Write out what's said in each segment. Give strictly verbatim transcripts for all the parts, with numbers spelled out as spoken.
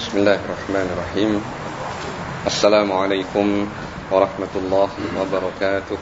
Bismillahirrahmanirrahim. Assalamualaikum warahmatullahi wabarakatuh.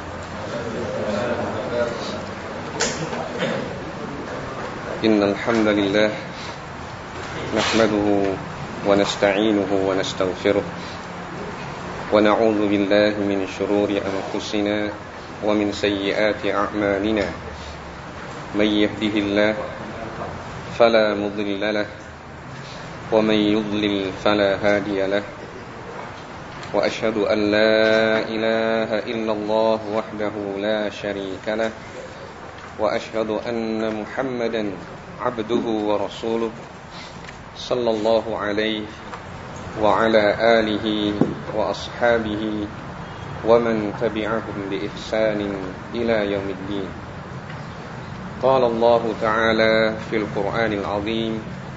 Innal hamdalillah nahmaduhu wa nasta'inuhu wa nastaghfiruh wa na'udzu billahi min shururi anfusina wa min sayyiati a'malina. May yahdihillahu fala mudilla lahu wa may yudlil fala hadiya lahu. Wa asyhadu an la ilaha illallah wahdahu la syarika lahu wa asyhadu anna Muhammadan abduhu wa rasuluh sallallahu alaihi wa ala alihi wa ashabihi wa man tabi'ahum bi ihsanin ila yaumiddin. Qala Allah ta'ala fil Qur'anil 'azim: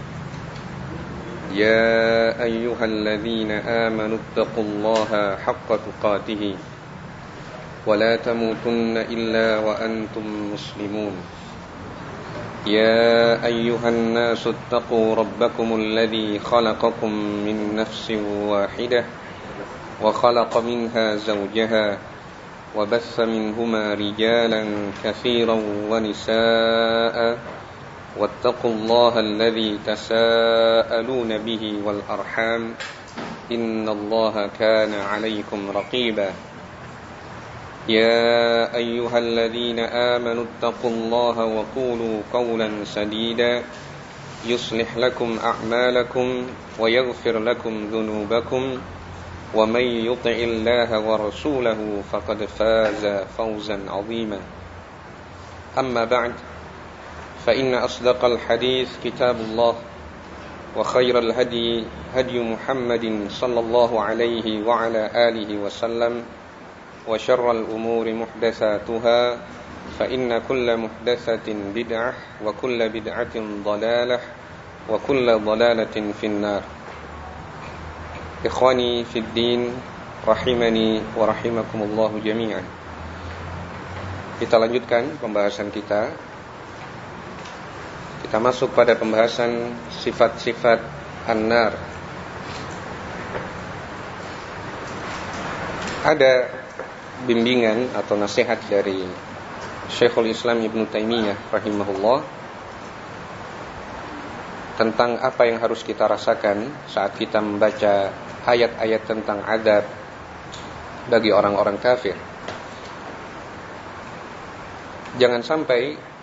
Ya ayyuhalladzina amanu taqullaha haqqa tuqatih wa la tamutunna illa wa antum muslimun. Ya ayyuhan nasu taqu rabbakumul ladzi khalaqakum min nafsin wahidah wa khalaqa minha zawjaha wa bassa minhuma rijalan katsiran wa nisaa'a. واتقوا الله الذي تساءلون به والأرحام إن الله كان عليكم رقيبا. يا أيها الذين آمنوا اتقوا الله وقولوا قولا سديدا يصلح لكم أعمالكم ويغفر لكم ذنوبكم ومن يطع الله ورسوله فقد فاز فوزا عظيما. أما بعد، فإن أصدق الحديث كتاب الله وخير الهدي هدي محمد صلى الله عليه وعلى آله وسلم وشر الأمور محدثاتها فإن كل محدثة بدعة وكل بدعة ضلالة وكل ضلالة في النار. إخواني في الدين rahimani wa rahimakumullahu jami'an. Kita lanjutkan pembahasan kita. Kita masuk pada pembahasan sifat-sifat an-nar. Ada bimbingan atau nasihat dari Syekhul Islam Ibnu Taimiyah rahimahullah tentang apa yang harus kita rasakan saat kita membaca ayat-ayat tentang azab bagi orang-orang kafir. Jangan sampai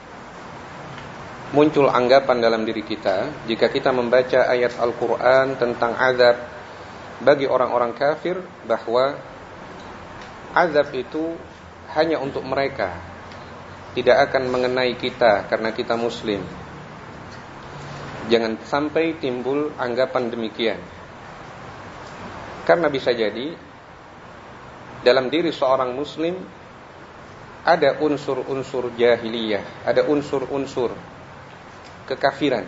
muncul anggapan dalam diri kita jika kita membaca ayat Al-Quran tentang azab bagi orang-orang kafir bahwa azab itu hanya untuk mereka, tidak akan mengenai kita karena kita muslim. Jangan sampai timbul anggapan demikian, karena bisa jadi dalam diri seorang muslim ada unsur-unsur jahiliyah, ada unsur-unsur kekafiran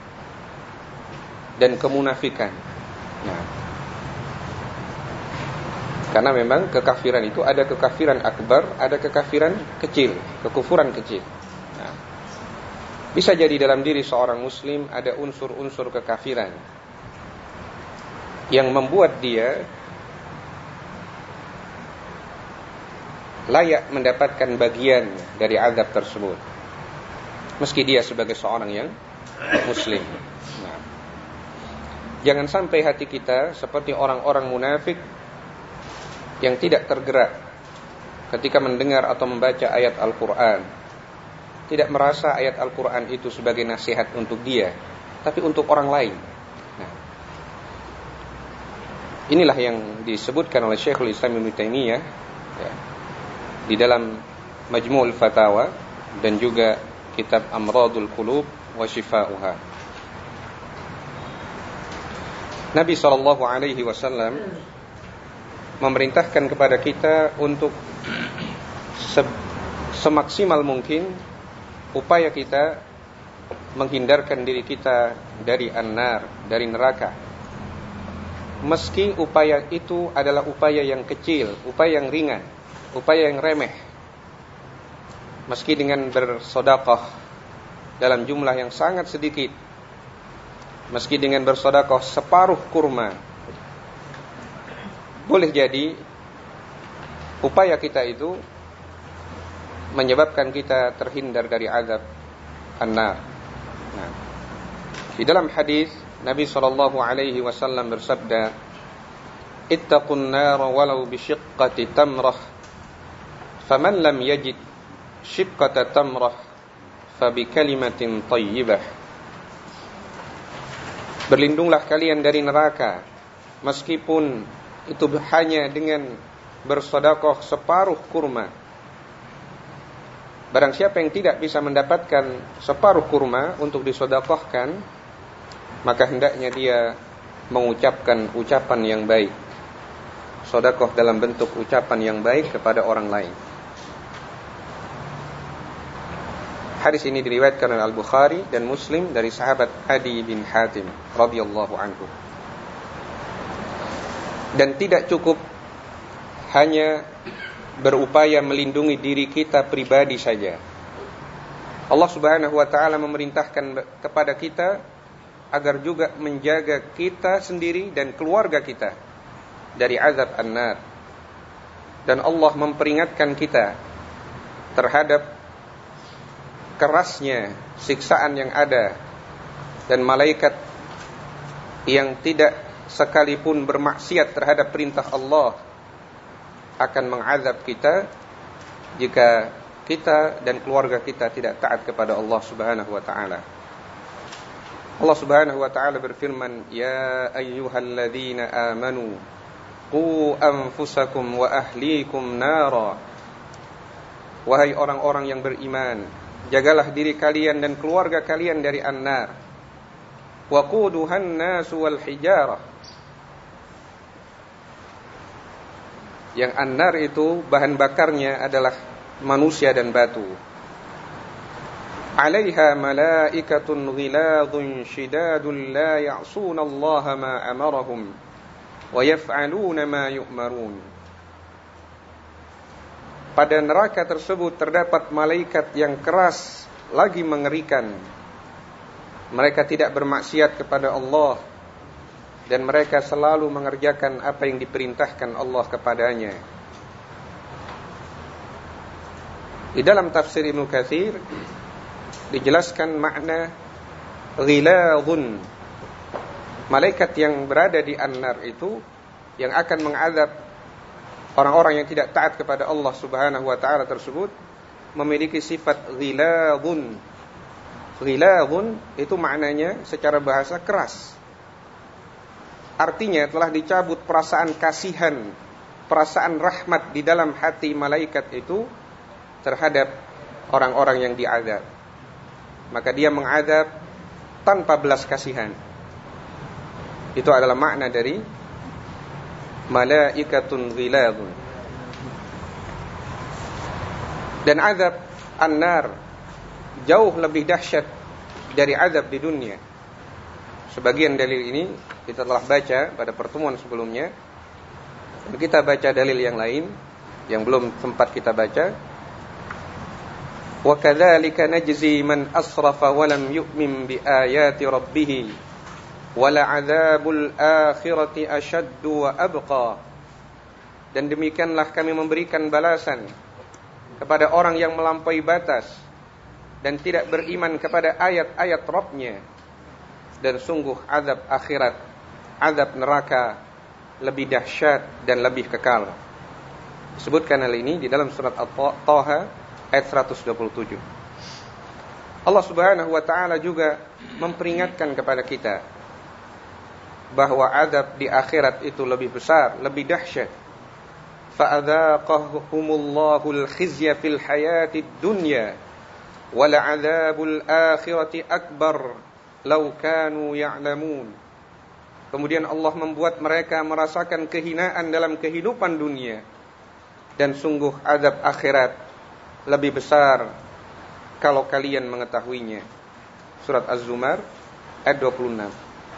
dan kemunafikan. Nah, karena memang kekafiran itu ada kekafiran akbar, ada kekafiran kecil, kekufuran kecil. Nah, bisa jadi dalam diri seorang muslim ada unsur-unsur kekafiran yang membuat dia layak mendapatkan bagian dari azab tersebut, meski dia sebagai seorang yang muslim. Nah, jangan sampai hati kita seperti orang-orang munafik yang tidak tergerak ketika mendengar atau membaca ayat Al-Quran, tidak merasa ayat Al-Quran itu sebagai nasihat untuk dia, tapi untuk orang lain. Nah, inilah yang disebutkan oleh Syekhul Islam Ibnu Taimiyah ya, di dalam Majmu'ul Fatawa dan juga kitab Amradul Qulub wa Shifa'uha. Nabi sallallahu alaihi wasallam memerintahkan kepada kita untuk se- semaksimal mungkin upaya kita menghindarkan diri kita dari an-nar, dari neraka. Meski upaya itu adalah upaya yang kecil, upaya yang ringan, upaya yang remeh. Meski dengan bersedekah dalam jumlah yang sangat sedikit, meski dengan bersedekah separuh kurma, boleh jadi upaya kita itu menyebabkan kita terhindar dari azab an-nar. Nah, di dalam hadis Nabi sallallahu alaihi wasallam bersabda, "Ittaqun nar walau bi syiqqati tamrah, faman lam yajid syiqqata tamrah fa bi kalimatin thayyibah." Berlindunglah kalian dari neraka meskipun itu hanya dengan bersedekah separuh kurma. Barang siapa yang tidak bisa mendapatkan separuh kurma untuk disedekahkan, maka hendaknya dia mengucapkan ucapan yang baik. Sedekah dalam bentuk ucapan yang baik kepada orang lain. Hadis ini diriwayatkan oleh Al-Bukhari dan Muslim dari sahabat Adi bin Hatim radhiyallahu anhu. Dan tidak cukup hanya berupaya melindungi diri kita pribadi saja. Allah Subhanahu wa taala memerintahkan kepada kita agar juga menjaga kita sendiri dan keluarga kita dari azab an-nar. Dan Allah memperingatkan kita terhadap kerasnya siksaan yang ada, dan malaikat yang tidak sekalipun bermaksiat terhadap perintah Allah akan mengazab kita jika kita dan keluarga kita tidak taat kepada Allah Subhanahu wa taala. Allah Subhanahu wa taala berfirman, "Ya ayyuhalladzina amanu qu anfusakum wa ahlikum nara." Wahai orang-orang yang beriman, jagalah diri kalian dan keluarga kalian dari an-nar. Waquduhan nasu wal hijarah. Yang an-nar itu bahan bakarnya adalah manusia dan batu. Alaiha malaikatun ghiladun shidadun la ya'suna Allah ma amarahum wa yaf'aluna ma yu'marun. Pada neraka tersebut terdapat malaikat yang keras lagi mengerikan. Mereka tidak bermaksiat kepada Allah dan mereka selalu mengerjakan apa yang diperintahkan Allah kepadanya. Di dalam tafsir Ibnu Katsir dijelaskan makna ghiladun. Malaikat yang berada di an-nar itu yang akan mengazab orang-orang yang tidak taat kepada Allah Subhanahu wa taala tersebut memiliki sifat ghiladun. Ghiladun itu maknanya secara bahasa keras. Artinya telah dicabut perasaan kasihan, perasaan rahmat di dalam hati malaikat itu terhadap orang-orang yang diazab. Maka dia mengazab tanpa belas kasihan. Itu adalah makna dari malaikatun ghiladun. Dan azab an-nar jauh lebih dahsyat dari azab di dunia. Sebagian dalil ini kita telah baca pada pertemuan sebelumnya, dan kita baca dalil yang lain yang belum sempat kita baca. Wa kadzalika najzi man asrafa wa lam yu'min bi ayati rabbih wa la'adzabul akhirati ashaddu wa abqa. Dan demikianlah kami memberikan balasan kepada orang yang melampaui batas dan tidak beriman kepada ayat-ayat Rabb-Nya. Dan sungguh azab akhirat, azab neraka lebih dahsyat dan lebih kekal. Disebutkan hal ini di dalam surat At-Taha ayat seratus dua puluh tujuh. Allah Subhanahu wa taala juga memperingatkan kepada kita bahwa azab di akhirat itu lebih besar, lebih dahsyat. Fa'adzaqahumullahu al-khizya fil hayatid dunya wa la'adzabul akhirati akbar Lau kanu ya'lamun. Kemudian Allah membuat mereka merasakan kehinaan dalam kehidupan dunia, dan sungguh azab akhirat lebih besar kalau kalian mengetahuinya. Surat Az-Zumar ayat dua puluh enam.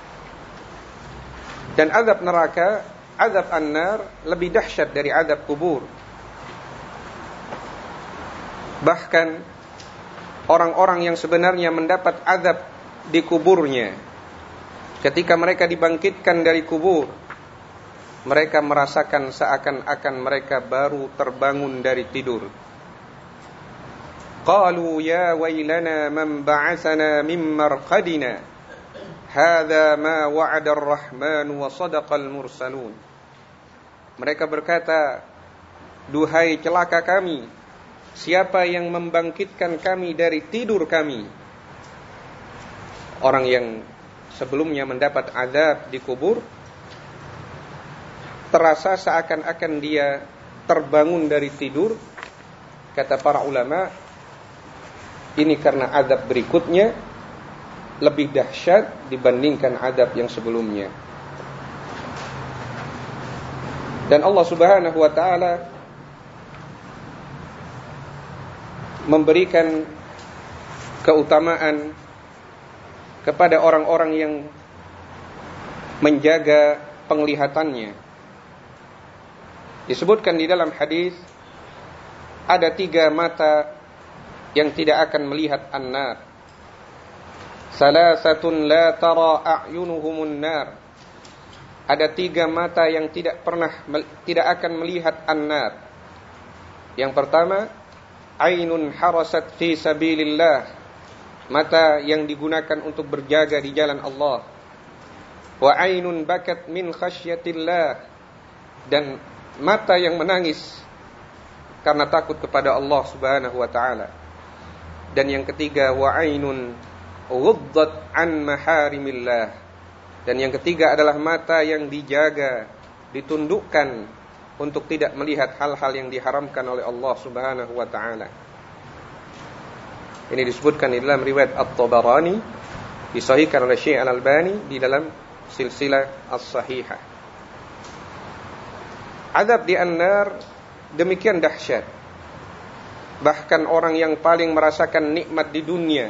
Dan azab neraka, azab an-nar lebih dahsyat dari azab kubur. Bahkan orang-orang yang sebenarnya mendapat azab di kuburnya ketika mereka dibangkitkan dari kubur, mereka merasakan seakan-akan mereka baru terbangun dari tidur. Qalu ya wailana man ba'atsana min marqadina hadza ma wa'ada ar-rahman wa sadaqal mursalun. Mereka berkata, duhai celaka kami, siapa yang membangkitkan kami dari tidur kami? Orang yang sebelumnya mendapat azab di kubur terasa seakan-akan dia terbangun dari tidur. Kata para ulama, ini karena azab berikutnya lebih dahsyat dibandingkan azab yang sebelumnya. Dan Allah Subhanahu wa taala memberikan keutamaan kepada orang-orang yang menjaga penglihatannya. Disebutkan di dalam hadis ada tiga mata yang tidak akan melihat an-nar. Salasatun la tara a'yunuhumun nar. Ada tiga mata yang tidak pernah tidak akan melihat an-nar. Yang pertama, ainun harasat fi sabilillah, mata yang digunakan untuk berjaga di jalan Allah. Wa ainun bakat min khasyatillah, dan mata yang menangis karena takut kepada Allah Subhanahu wa taala. Dan yang ketiga, wa ainun ghuddat an maharimillah, dan yang ketiga adalah mata yang dijaga, ditundukkan untuk tidak melihat hal-hal yang diharamkan oleh Allah Subhanahu wa taala. Ini disebutkan di dalam riwayat At-Tabarani, disahihkan oleh Syekh Al-Albani di dalam silsilah as-sahihah. Azab di an-nar demikian dahsyat. Bahkan orang yang paling merasakan nikmat di dunia,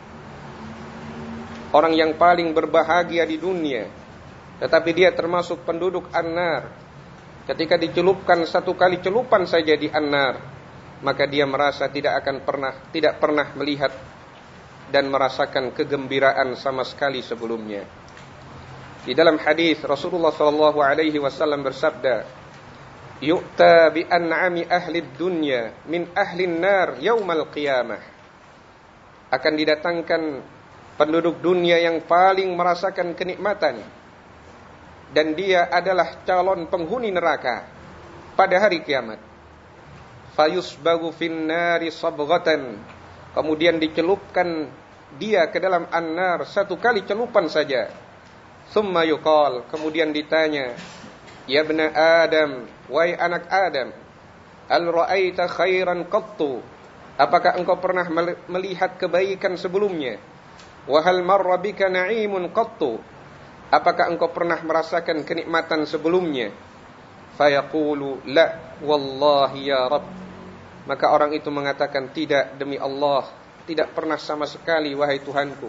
orang yang paling berbahagia di dunia, tetapi dia termasuk penduduk an-nar, ketika dicelupkan satu kali celupan saja di an-nar, maka dia merasa tidak akan pernah tidak pernah melihat dan merasakan kegembiraan sama sekali sebelumnya. Di dalam hadis Rasulullah sallallahu alaihi wasallam bersabda, "Yu'ta bi an'ami ahli dunya min ahli an-nar yaumal qiyamah." Akan didatangkan penduduk dunia yang paling merasakan kenikmatan, dan dia adalah calon penghuni neraka pada hari kiamat. Fayusbagu fin nari sabghatan, kemudian dicelupkan dia ke dalam an-nar satu kali celupan saja. Summa yuqal, kemudian ditanya, ya bna Adam, wahai anak Adam, al ra'aita khairan qattu, apakah engkau pernah melihat kebaikan sebelumnya? Wa hal marra bika na'imun qattu, apakah engkau pernah merasakan kenikmatan sebelumnya? Fayaqulu la wallahi ya Rabb, maka orang itu mengatakan, tidak, demi Allah, tidak pernah sama sekali wahai Tuhanku.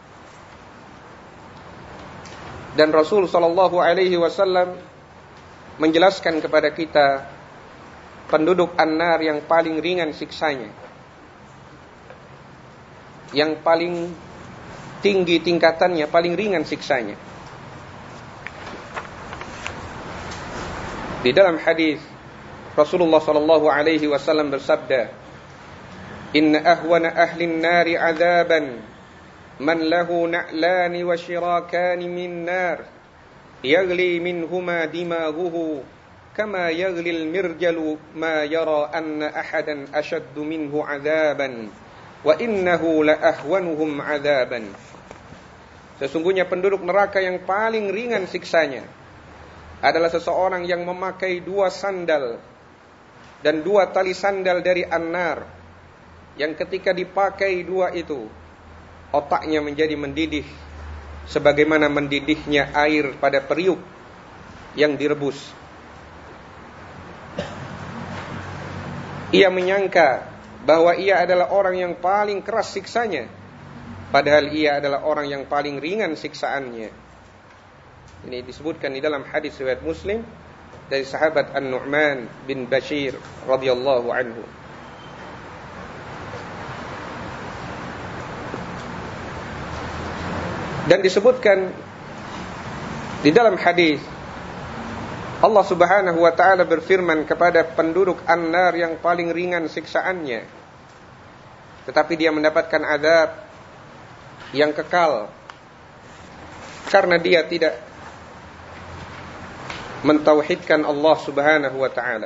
Dan Rasul sallallahu alaihi wasallam menjelaskan kepada kita penduduk an-nar yang paling ringan siksanya, yang paling tinggi tingkatannya, paling ringan siksanya. Di dalam hadis Rasulullah sallallahu alaihi wasallam bersabda, "Inna ahwana ahli an-nari 'adzaban man lahu na'lani wa shirakani min nar, yaghli minhuma dimaghuhu kama yaghli al-mirjalu ma yara anna ahadan ashaddu minhu 'adzaban wa innahu la ahwanuhum 'adzaban." Sesungguhnya penduduk neraka yang paling ringan siksanya adalah seseorang yang memakai dua sandal dan dua tali sandal dari an-nar, yang ketika dipakai dua itu, otaknya menjadi mendidih sebagaimana mendidihnya air pada periuk yang direbus. Ia menyangka bahwa ia adalah orang yang paling keras siksanya, padahal ia adalah orang yang paling ringan siksaannya. Ini disebutkan di dalam hadis riwayat Muslim dari sahabat An-Nu'man bin Bashir radhiyallahu anhu. Dan disebutkan Di dalam hadis Allah Subhanahu wa taala berfirman kepada penduduk an-nar yang paling ringan siksaannya, tetapi dia mendapatkan azab yang kekal karena dia tidak mentauhidkan Allah Subhanahu wa taala.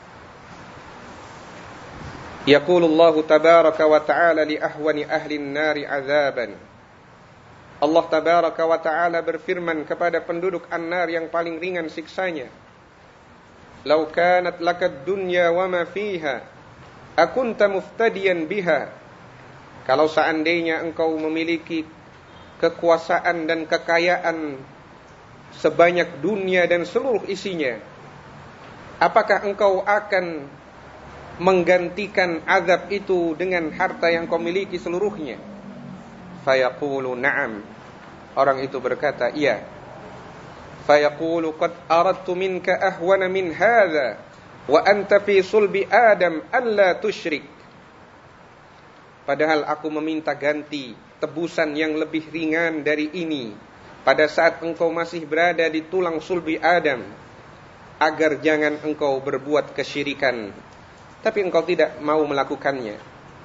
Yaqulu Allah tabaraka wa taala li ahwani ahli an-nar azaban. Allah tabaraka wa taala berfirman kepada penduduk an-nar yang paling ringan siksanya, "Lau kanat lakad dunya wa ma fiha, akunta muftadiyan biha." Kalau seandainya engkau memiliki kekuasaan dan kekayaan sebanyak dunia dan seluruh isinya, apakah engkau akan menggantikan azab itu dengan harta yang kau miliki seluruhnya? Fayaqulu na'am. Orang itu berkata, iya. Fayaqulu qad aradtu minka ahwana min hadha wa anta fi sulbi Adam an la tusyrik. Padahal aku meminta ganti, tebusan yang lebih ringan dari ini pada saat engkau masih berada di tulang sulbi Adam, agar jangan engkau berbuat kesyirikan, tapi engkau tidak mau melakukannya.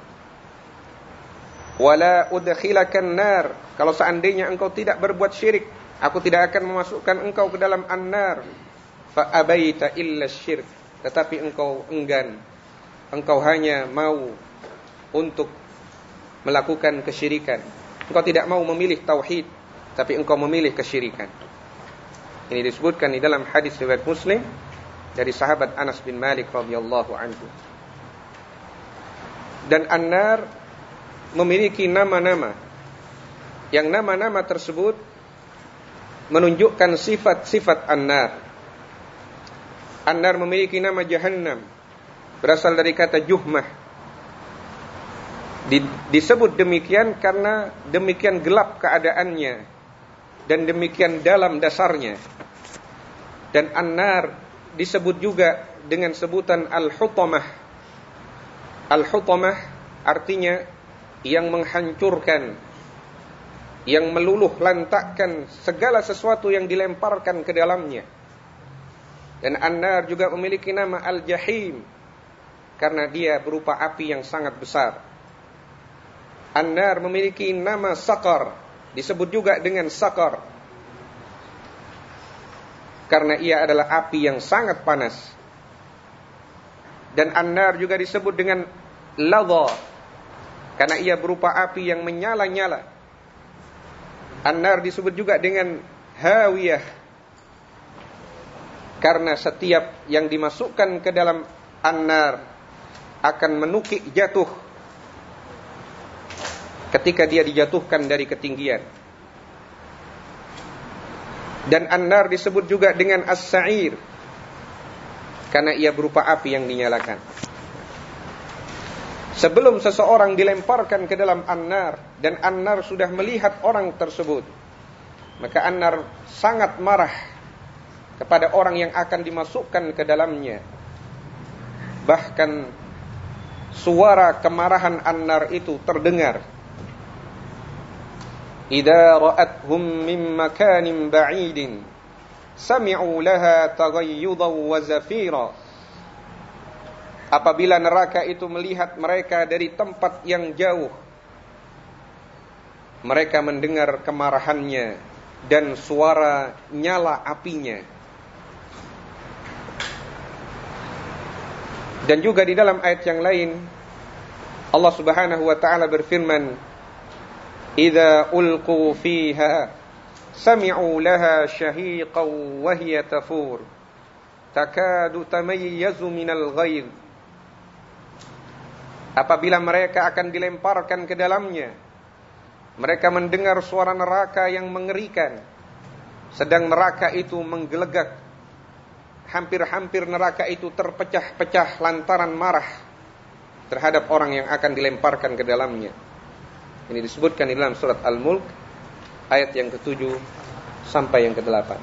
Wala udkhilakan nar. Kalau seandainya engkau tidak berbuat syirik, aku tidak akan memasukkan engkau ke dalam an-nar. Fa abaita illa syirk. Tetapi engkau enggan. Engkau hanya mau untuk melakukan kesyirikan. Engkau tidak mau memilih tauhid, tapi engkau memilih kesyirikan. Ini disebutkan di dalam hadis riwayat Muslim dari sahabat Anas bin Malik radhiyallahu anhu. Dan an-nar memiliki nama-nama, yang nama-nama tersebut menunjukkan sifat-sifat an-nar. An-nar memiliki nama Jahannam, berasal dari kata juhmah. Disebut demikian karena demikian gelap keadaannya dan demikian dalam dasarnya. Dan an-nar disebut juga dengan sebutan al-hutamah. Al-hutamah artinya yang menghancurkan, yang meluluh lantakkan segala sesuatu yang dilemparkan ke dalamnya. Dan an-nar juga memiliki nama al-jahim karena dia berupa api yang sangat besar. An-nar memiliki nama saqar, disebut juga dengan saqar karena ia adalah api yang sangat panas. Dan an-nar juga disebut dengan ladha karena ia berupa api yang menyala-nyala. An-nar disebut juga dengan hawiyah karena setiap yang dimasukkan ke dalam an-nar akan menukik jatuh ketika dia dijatuhkan dari ketinggian. Dan an-nar disebut juga dengan as-sa'ir karena ia berupa api yang dinyalakan. Sebelum seseorang dilemparkan ke dalam an-nar dan an-nar sudah melihat orang tersebut, maka an-nar sangat marah kepada orang yang akan dimasukkan ke dalamnya. Bahkan suara kemarahan an-nar itu terdengar. Idza ra'athum min makanin ba'idin sami'u laha taghayyudan wa zafira. Apabila neraka itu melihat mereka dari tempat yang jauh, mereka mendengar kemarahannya dan suara nyala apinya. Dan juga di dalam ayat yang lain Allah Subhanahu wa taala berfirman, "Idza ulqu fiha sami'u laha shahiqan wa hiya tafur takadu tamayyazu minal ghayz." Apabila mereka akan dilemparkan ke dalamnya, mereka mendengar suara neraka yang mengerikan, sedang neraka itu menggelegak. Hampir-hampir neraka itu terpecah-pecah lantaran marah terhadap orang yang akan dilemparkan ke dalamnya. Ini disebutkan di dalam surat Al-Mulk ayat yang ketujuh sampai yang kedelapan.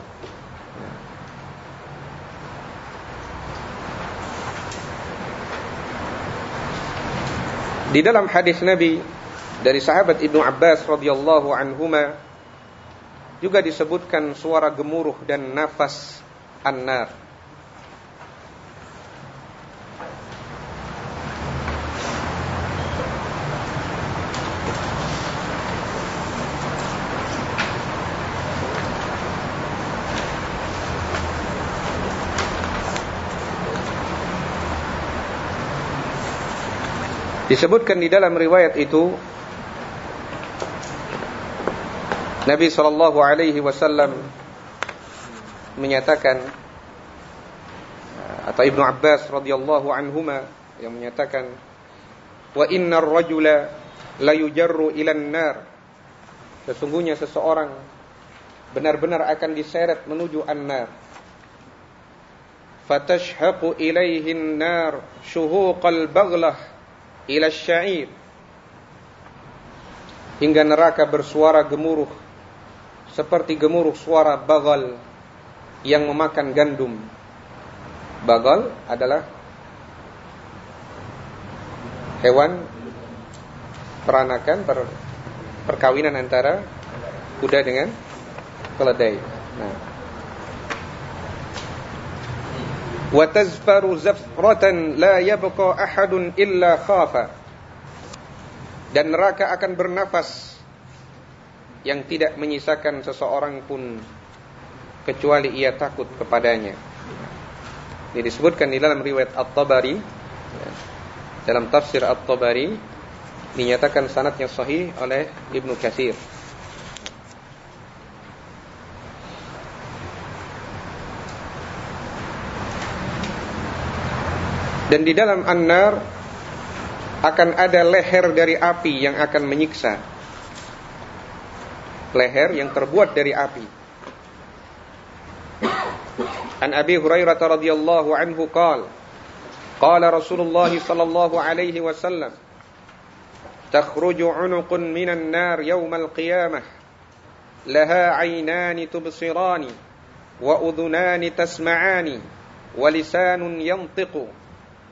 Di dalam hadis Nabi dari sahabat Ibnu Abbas radhiyallahu anhuma, juga disebutkan suara gemuruh dan nafas an-nar. Disebutkan di dalam riwayat itu, Nabi sallallahu alaihi wasallam menyatakan, atau Ibnu Abbas radhiyallahu anhuma yang menyatakan, wa innar rajula la yujarru ilan nar, sesungguhnya seseorang benar-benar akan diseret menuju an-nar. Fatashhaqu ilaihi an-nar shuhuqal baghlah ila syair, hingga neraka bersuara gemuruh seperti gemuruh suara bagal yang memakan gandum. Bagal adalah hewan peranakan, per, perkawinan antara kuda dengan keledai. Nah, wa tazfaru zafratan la yabqa ahadun illa khafa, dan neraka akan bernafas yang tidak menyisakan seseorang pun kecuali ia takut kepadanya. Ini disebutkan di dalam riwayat At-Tabari, dalam tafsir At-Tabari dinyatakan sanadnya sahih oleh Ibnu Katsir. Dan di dalam an-nar akan ada leher dari api yang akan menyiksa. Leher yang terbuat dari api. An Abi Hurairah radhiyallahu anhu qala, qala Rasulullah sallallahu alaihi wasallam, takhruju 'unuqun minan nar yawmal qiyamah, laha 'aynani tubsirani wa udhunani tasma'ani wa lisanun yantiqu.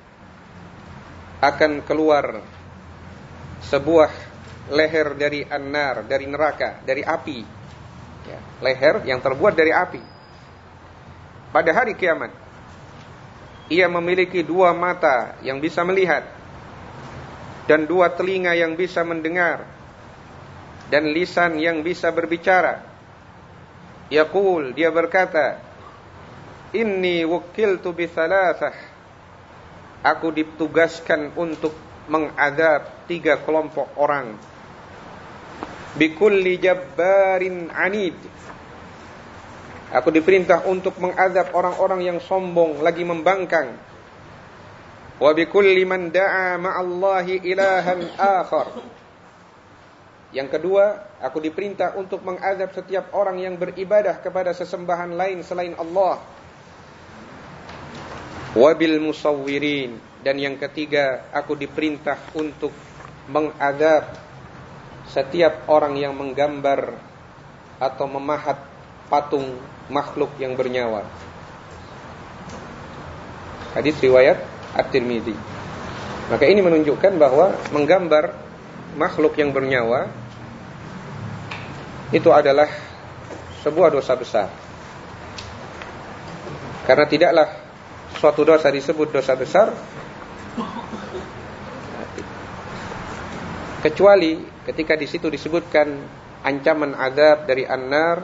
Akan keluar sebuah leher dari an-nar, dari neraka, dari api, ya, leher yang terbuat dari api. Pada hari kiamat, ia memiliki dua mata yang bisa melihat, dan dua telinga yang bisa mendengar, dan lisan yang bisa berbicara. Yaqul, dia berkata, inni wukiltu bi thalathah, aku ditugaskan untuk mengadab tiga kelompok orang. Bikulli jabbarin anid, aku diperintah untuk mengadab orang-orang yang sombong lagi membangkang. Wa bikulli man da'a ma'allahi ilahan akhar, yang kedua, aku diperintah untuk mengadab setiap orang yang beribadah kepada sesembahan lain selain Allah. Wabil musawwirin, dan yang ketiga, aku diperintah untuk mengadab setiap orang yang menggambar atau memahat patung makhluk yang bernyawa. Hadis riwayat At-Tirmidzi. Maka ini menunjukkan bahwa menggambar makhluk yang bernyawa itu adalah sebuah dosa besar. Karena tidaklah suatu dosa disebut dosa besar kecuali ketika di situ disebutkan ancaman azab dari an-nar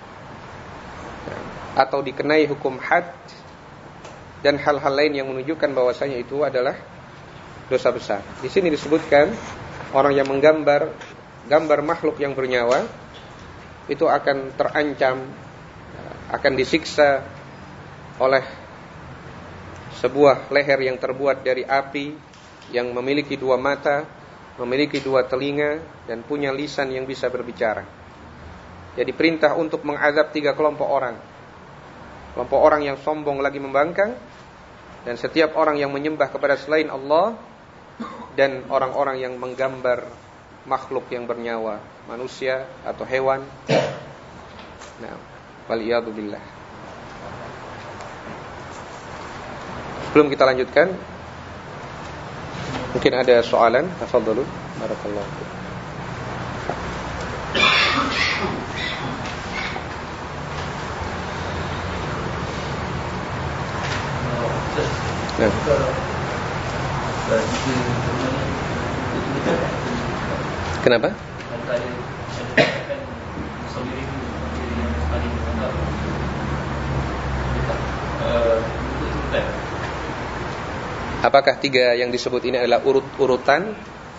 atau dikenai hukum had dan hal-hal lain yang menunjukkan bahwasanya itu adalah dosa besar. Di sini disebutkan orang yang menggambar gambar makhluk yang bernyawa itu akan terancam, akan disiksa oleh sebuah leher yang terbuat dari api, yang memiliki dua mata, memiliki dua telinga, dan punya lisan yang bisa berbicara. Jadi perintah untuk mengazab tiga kelompok orang. Kelompok orang yang sombong lagi membangkang, dan setiap orang yang menyembah kepada selain Allah, dan orang-orang yang menggambar makhluk yang bernyawa, manusia atau hewan. Nah, waliyadu billah. Sebelum kita lanjutkan, mungkin ada soalan. Tafadhalu. Barakallahu fiik. Nah. Kenapa? Apakah tiga yang disebut ini adalah urut-urutan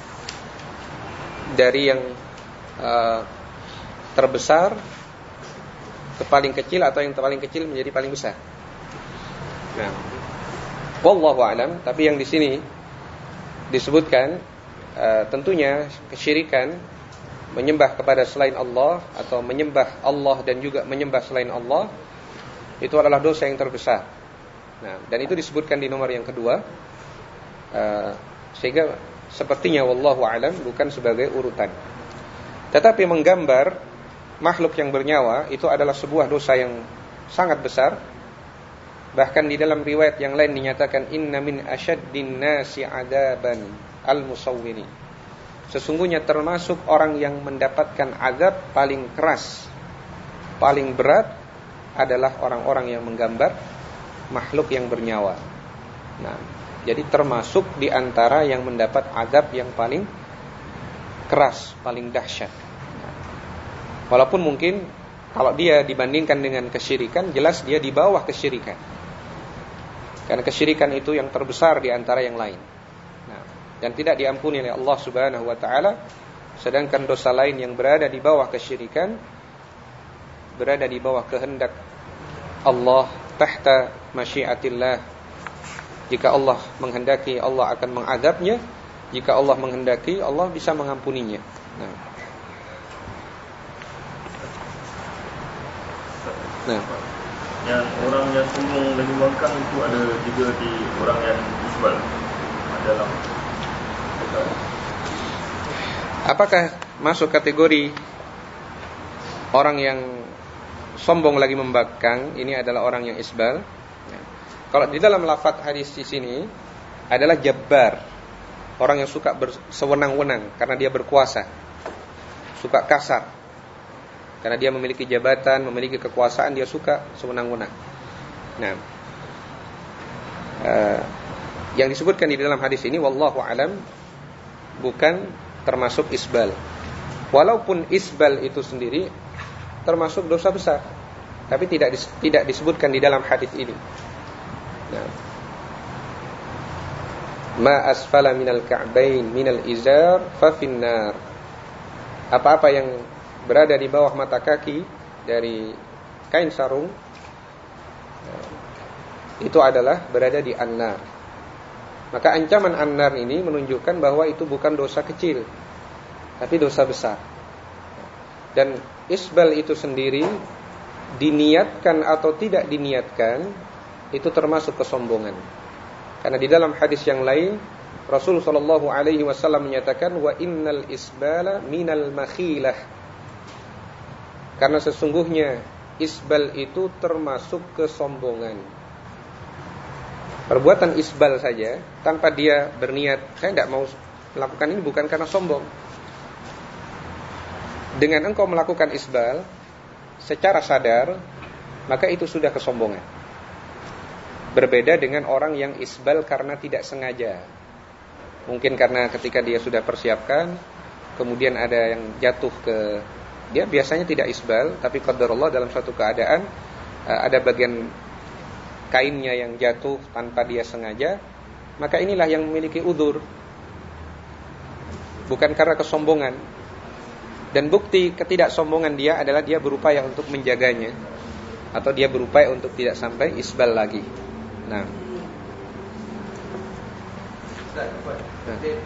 dari yang uh, terbesar ke paling kecil, atau yang paling kecil menjadi paling besar? Nah, wallahu a'lam. Tapi yang di sini disebutkan uh, tentunya kesyirikan, menyembah kepada selain Allah atau menyembah Allah dan juga menyembah selain Allah, itu adalah dosa yang terbesar. Nah, dan itu disebutkan di nomor yang kedua. Uh, sehingga sepertinya wallahu a'lam bukan sebagai urutan. Tetapi menggambar makhluk yang bernyawa itu adalah sebuah dosa yang sangat besar. Bahkan di dalam riwayat yang lain dinyatakan inna min asyaddin nasi adaban al-musawwiri. Sesungguhnya termasuk orang yang mendapatkan azab paling keras, paling berat adalah orang-orang yang menggambar makhluk yang bernyawa. Nah, jadi termasuk di antara yang mendapat azab yang paling keras, paling dahsyat. Nah, walaupun mungkin kalau dia dibandingkan dengan kesyirikan, jelas dia di bawah kesyirikan. Karena kesyirikan itu yang terbesar di antara yang lain. Nah, dan tidak diampuni oleh Allah Subhanahu wa taala. Sedangkan dosa lain yang berada di bawah kesyirikan, berada di bawah kehendak Allah, tahta masyiatillah. Jika Allah menghendaki, Allah akan mengadabnya. Jika Allah menghendaki, Allah bisa mengampuninya. Nah, nah. Yang orang yang sombong dan membangkang itu ada juga di orang yang isbal dalam. Apakah masuk kategori orang yang sombong lagi membangkang? Ini adalah orang yang isbal. Kalau di dalam lafaz hadis di sini adalah jabbar, orang yang suka bersewenang-wenang karena dia berkuasa, suka kasar karena dia memiliki jabatan, memiliki kekuasaan, dia suka sewenang-wenang. Nah, uh, yang disebutkan di dalam hadis ini wallahu alam bukan termasuk isbal. Walaupun isbal itu sendiri termasuk dosa besar, tapi tidak dis- tidak disebutkan di dalam hadis ini. Nah, ma asfala minal ka'bain minal izar fa finnar. Apa-apa yang berada di bawah mata kaki dari kain sarung, itu adalah berada di an-nar. Maka ancaman an-nar ini menunjukkan bahwa itu bukan dosa kecil, tapi dosa besar. Dan isbal itu sendiri, diniatkan atau tidak diniatkan, itu termasuk kesombongan. Karena di dalam hadis yang lain Rasul sallallahu alaihi wasallam menyatakan wa innal isbala minal makhilah. Karena sesungguhnya isbal itu termasuk kesombongan. Perbuatan isbal saja tanpa dia berniat, saya tidak mau melakukan ini bukan karena sombong. Dengan engkau melakukan isbal secara sadar, maka itu sudah kesombongan. Berbeda dengan orang yang isbal karena tidak sengaja. Mungkin karena ketika dia sudah persiapkan, kemudian ada yang jatuh ke dia, biasanya tidak isbal, tapi qadarullah dalam suatu keadaan ada bagian kainnya yang jatuh tanpa dia sengaja, maka inilah yang memiliki udzur, bukan karena kesombongan. Dan bukti ketidaksombongan dia adalah dia berupaya untuk menjaganya, atau dia berupaya untuk tidak sampai isbal lagi. Nah, Ustaz, buat tidak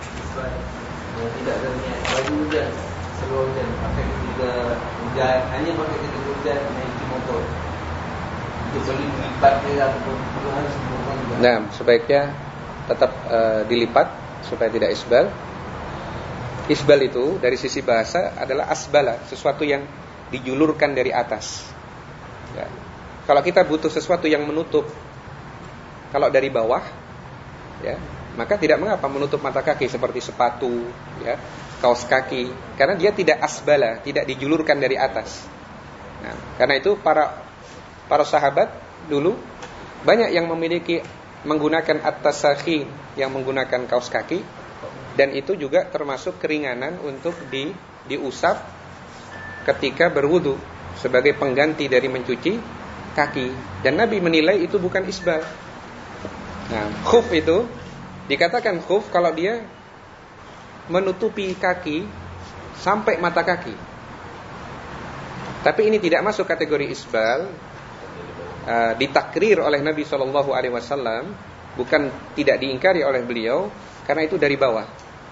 ada niat baju hujan, seluruh hujan, pakai ketika hujan, hanya pakai ketika hujan naik motor. Itu boleh dilipat dia ataupun harus dibuang juga. Nah, sebaiknya tetap uh, dilipat supaya tidak isbal. Isbal itu dari sisi bahasa adalah asbala, sesuatu yang dijulurkan dari atas. Ya. Kalau kita butuh sesuatu yang menutup, kalau dari bawah, ya, maka tidak mengapa menutup mata kaki seperti sepatu, ya, kaos kaki, karena dia tidak asbala, tidak dijulurkan dari atas. Nah, karena itu para para sahabat dulu banyak yang memiliki menggunakan at-tasakhin, yang menggunakan kaos kaki, dan itu juga termasuk keringanan untuk di diusap ketika berwudu sebagai pengganti dari mencuci kaki. Dan Nabi menilai itu bukan isbal. Nah, khuf itu dikatakan khuf kalau dia menutupi kaki sampai mata kaki. Tapi ini tidak masuk kategori isbal. Uh, ditakrir oleh Nabi shallallahu alaihi wasallam, bukan tidak diingkari oleh beliau, karena itu dari bawah.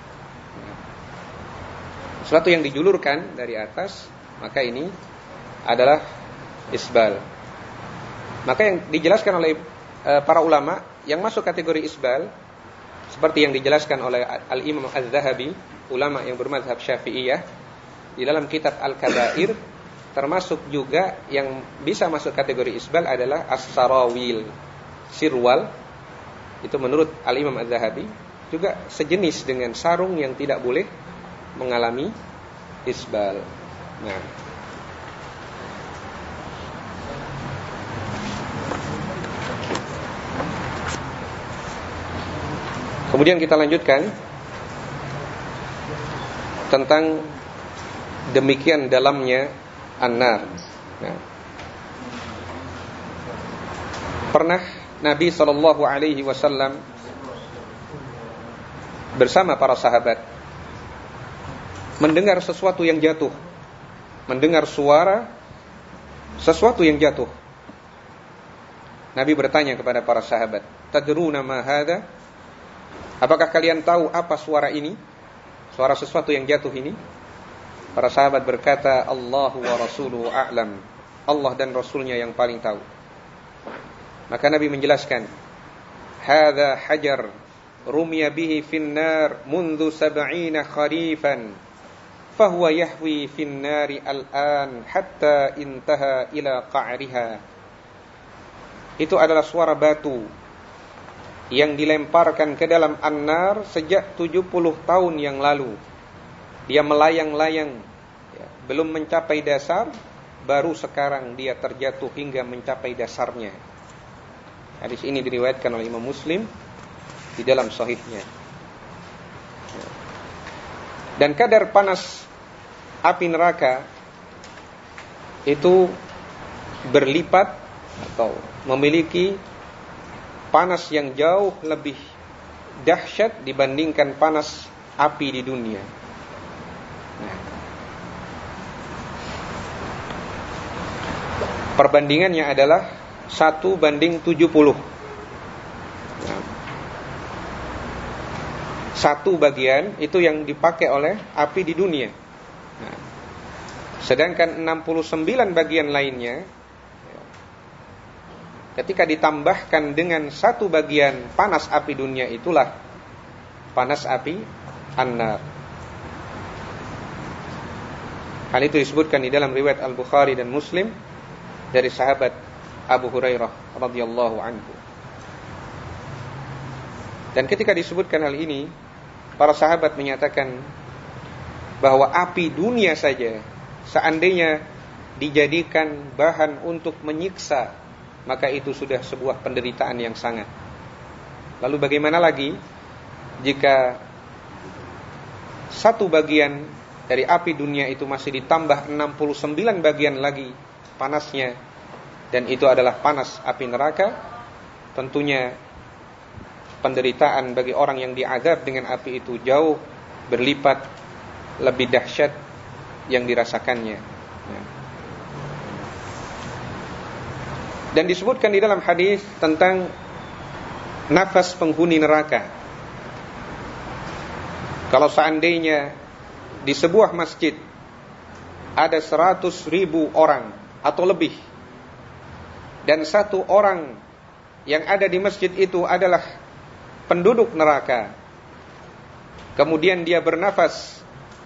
Sesuatu yang dijulurkan dari atas, maka ini adalah isbal. Maka yang dijelaskan oleh uh, para ulama yang masuk kategori isbal, seperti yang dijelaskan oleh Al-Imam Az-Zahabi, ulama yang bermadzhab Syafi'iyah, di dalam kitab Al-Kabair, termasuk juga yang bisa masuk kategori isbal adalah as-sarawil, sirwal. Itu menurut Al-Imam Az-Zahabi juga sejenis dengan sarung yang tidak boleh mengalami isbal. Nah, kemudian kita lanjutkan tentang demikian dalamnya an-nar. Nah, pernah Nabi sallallahu alaihi wasallam bersama para sahabat mendengar sesuatu yang jatuh, mendengar suara sesuatu yang jatuh. Nabi bertanya kepada para sahabat, "Tadruna ma hadha?" Apakah kalian tahu apa suara ini? Suara sesuatu yang jatuh ini? Para sahabat berkata, Allahu wa rasuluhu a'lam. Allah dan Rasulnya yang paling tahu. Maka Nabi menjelaskan, Hadha hajar rumiya bihi finnar mundu sab'ina kharifan fahuwa yahwi finnari al'an hatta intaha ila qa'riha. Itu adalah suara batu yang dilemparkan ke dalam an-nar sejak tujuh puluh tahun yang lalu. Dia melayang-layang, ya, belum mencapai dasar, baru sekarang dia terjatuh hingga mencapai dasarnya. Hadis ini diriwayatkan oleh Imam Muslim di dalam sahihnya. Dan kadar panas api neraka itu berlipat atau memiliki panas yang jauh lebih dahsyat dibandingkan panas api di dunia. Nah, perbandingannya adalah satu banding tujuh puluh. Nah, satu bagian itu yang dipakai oleh api di dunia. Nah, sedangkan enam puluh sembilan bagian lainnya, ketika ditambahkan dengan satu bagian panas api dunia, itulah panas api an-nar. Hal itu disebutkan di dalam riwayat Al-Bukhari dan Muslim dari sahabat Abu Hurairah radhiyallahu anhu. Dan ketika disebutkan hal ini, para sahabat menyatakan bahwa api dunia saja seandainya dijadikan bahan untuk menyiksa, maka itu sudah sebuah penderitaan yang sangat. Lalu bagaimana lagi jika satu bagian dari api dunia itu masih ditambah enam puluh sembilan bagian lagi panasnya, dan itu adalah panas api neraka? Tentunya penderitaan bagi orang yang diazab dengan api itu jauh berlipat lebih dahsyat yang dirasakannya. Dan disebutkan di dalam hadis tentang nafas penghuni neraka. Kalau seandainya di sebuah masjid ada seratus ribu orang atau lebih, dan satu orang yang ada di masjid itu adalah penduduk neraka, kemudian dia bernafas,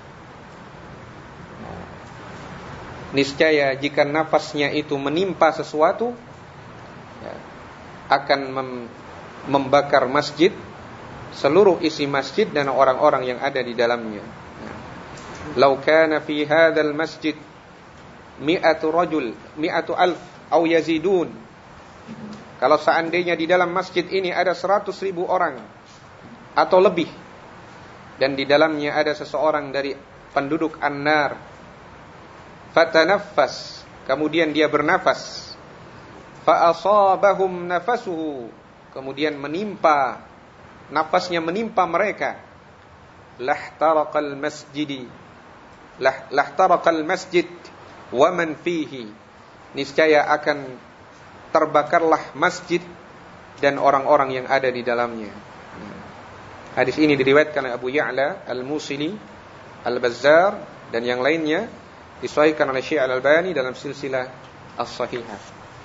niscaya jika nafasnya itu menimpa sesuatu, ya, akan mem- membakar masjid, seluruh isi masjid dan orang-orang yang ada di dalamnya. Ya. Lau kana fi hadzal masjid mi'atu rajul mi'atu alf aw yazidun Kalau seandainya di dalam masjid ini ada seratus ribu orang atau lebih, dan di dalamnya ada seseorang dari penduduk an-nar, fatanaffas, kemudian dia bernafas, fa asabahum nafasuhu, kemudian menimpa, nafasnya menimpa mereka, lahtaraqal masjidi lah lahtaraqal masjid wa man fihi, niscaya akan terbakarlah masjid dan orang-orang yang ada di dalamnya. Hadis ini diriwayatkan oleh Abu Ya'la Al-Musili, Al-Bazzar dan yang lainnya, disahihkan oleh Syekh Al-Albani dalam silsilah As-Sahihah.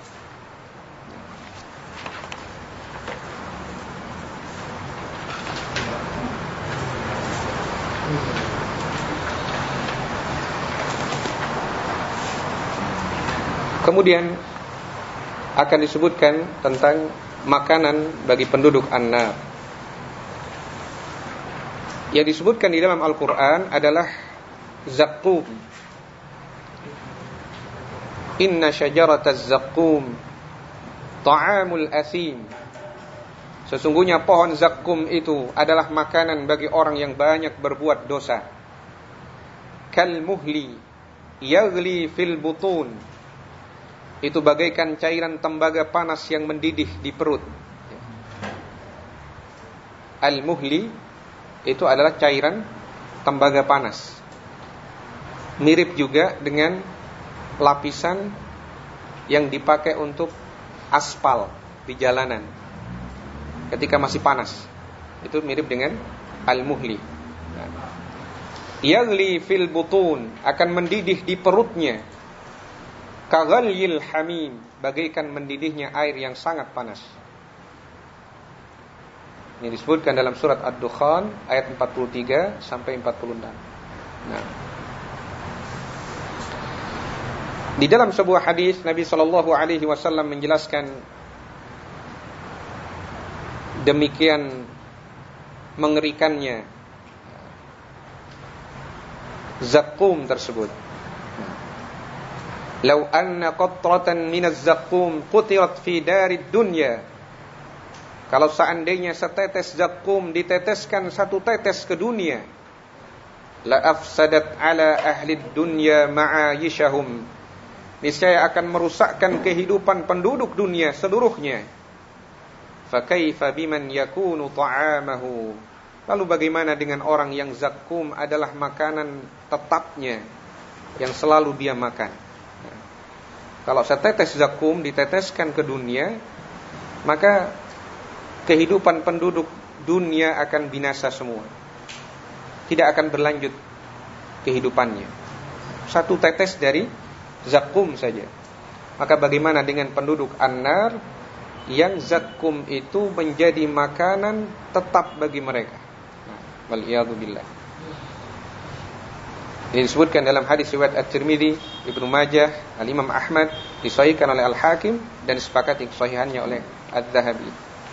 Kemudian akan disebutkan tentang makanan bagi penduduk an-nar. Yang disebutkan di dalam Al-Quran adalah zaqqum. Inna syajarataz zaqqum ta'amul asim. Sesungguhnya pohon zaqqum itu adalah makanan bagi orang yang banyak berbuat dosa. Kal muhli yaghli fil butun. Itu bagaikan cairan tembaga panas yang mendidih di perut. Al-muhli itu adalah cairan tembaga panas. Mirip juga dengan lapisan yang dipakai untuk aspal di jalanan ketika masih panas. Itu mirip dengan al-muhli. Yaghli fil butun, akan mendidih di perutnya. Kaghalyil hamim, bagaikan mendidihnya air yang sangat panas. Ini disebutkan dalam surat Ad-Dukhan ayat empat puluh tiga sampai empat puluh enam. Nah, di dalam sebuah hadis Nabi sallallahu alaihi wasallam menjelaskan demikian mengerikannya zaqqum tersebut. Lau anna qatratan minaz zaqqum qutirat fi darid dunya. Kalau seandainya setetes zaqqum diteteskan satu tetes ke dunia, la afsadat ala ahli dunya ma'ayishahum, niscaya akan merusakkan kehidupan penduduk dunia seluruhnya. Fa kaifa biman yakunu ta'amahu, lalu bagaimana dengan orang yang zaqqum adalah makanan tetapnya yang selalu dia makan. Kalau setetes zaqqum diteteskan ke dunia, maka kehidupan penduduk dunia akan binasa semua. Tidak akan berlanjut kehidupannya. Satu tetes dari zaqqum saja. Maka bagaimana dengan penduduk an-nar yang zaqqum itu menjadi makanan tetap bagi mereka. Wal-iyadu billah. Ini disebutkan dalam hadis riwayat At-Tirmidzi, Ibnu Majah, Al-Imam Ahmad, disahihkan oleh Al-Hakim dan disepakati kesahihannya oleh Adz-Dzahabi.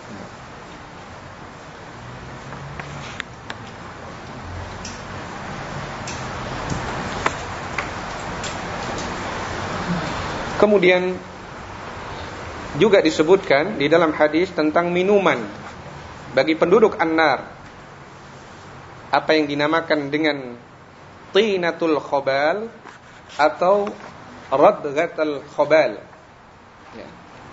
Kemudian juga disebutkan di dalam hadis tentang minuman bagi penduduk an-nar, apa yang dinamakan dengan tinatul khobal atau radghatul khobal. Ya.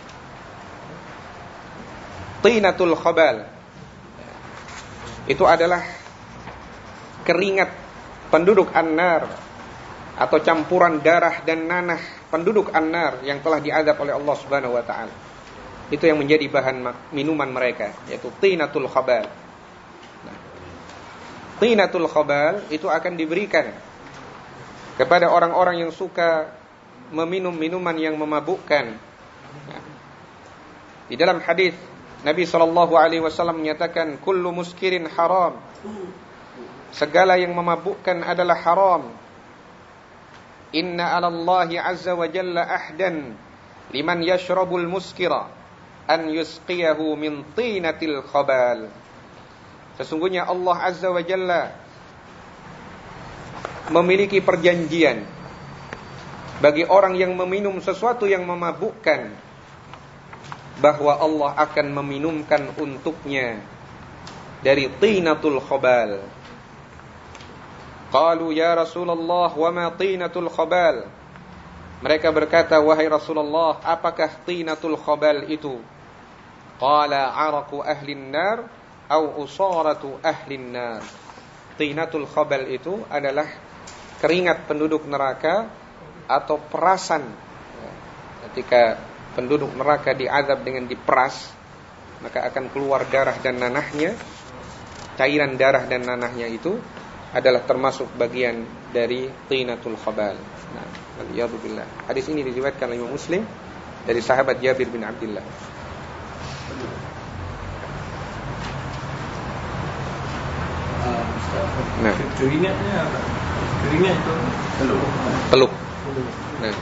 Tinatul khobal itu adalah keringat penduduk an-nar atau campuran darah dan nanah penduduk an-nar yang telah diazab oleh Allah Subhanahu wa taala. Itu yang menjadi bahan minuman mereka, yaitu tinatul khobal. Tinatul khabal itu akan diberikan kepada orang-orang yang suka meminum minuman yang memabukkan. Di dalam hadis Nabi sallallahu alaihi wasallam menyatakan kullu muskirin haram. Segala yang memabukkan adalah haram. Inna 'alallahi 'azza wa jalla ahdan liman yashrabul muskira an yusqiyahu min tinatil khabal. Sesungguhnya Allah Azza wa Jalla memiliki perjanjian bagi orang yang meminum sesuatu yang memabukkan, bahwa Allah akan meminumkan untuknya dari tinatul khabal. Qalu ya Rasulullah wa ma tinatul khabal? Mereka berkata, wahai Rasulullah, apakah tinatul khabal itu? Qala araqu ahlin nar au usaratu ahlin nar. Tinatul khabal itu adalah keringat penduduk neraka atau perasan. Ketika penduduk neraka diazab dengan diperas, maka akan keluar darah dan nanahnya. Cairan darah dan nanahnya itu adalah termasuk bagian dari tinatul khabal. Nah, waliyadzubillah. Hadis ini diriwayatkan oleh Imam Muslim dari sahabat Jabir bin Abdullah. Nah, keringatnya apa? Keringat itu peluk. Peluk. Nah.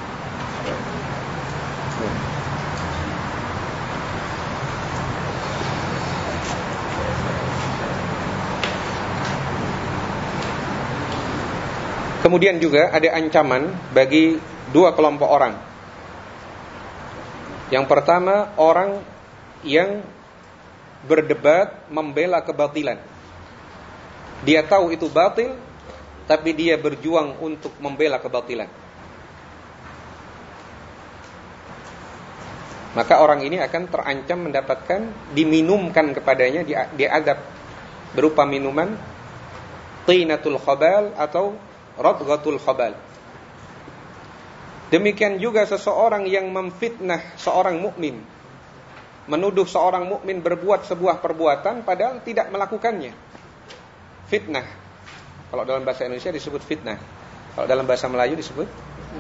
Kemudian juga ada ancaman bagi dua kelompok orang. Yang pertama, orang yang berdebat membela kebatilan. Dia tahu itu batil, tapi dia berjuang untuk membela kebatilan. Maka orang ini akan terancam mendapatkan diminumkan kepadanya, diadab berupa minuman tinatul khabal atau radghatul khabal. Demikian juga seseorang yang memfitnah seorang mukmin, menuduh seorang mukmin berbuat sebuah perbuatan padahal tidak melakukannya. Fitnah. Kalau dalam bahasa Indonesia disebut fitnah. Kalau dalam bahasa Melayu disebut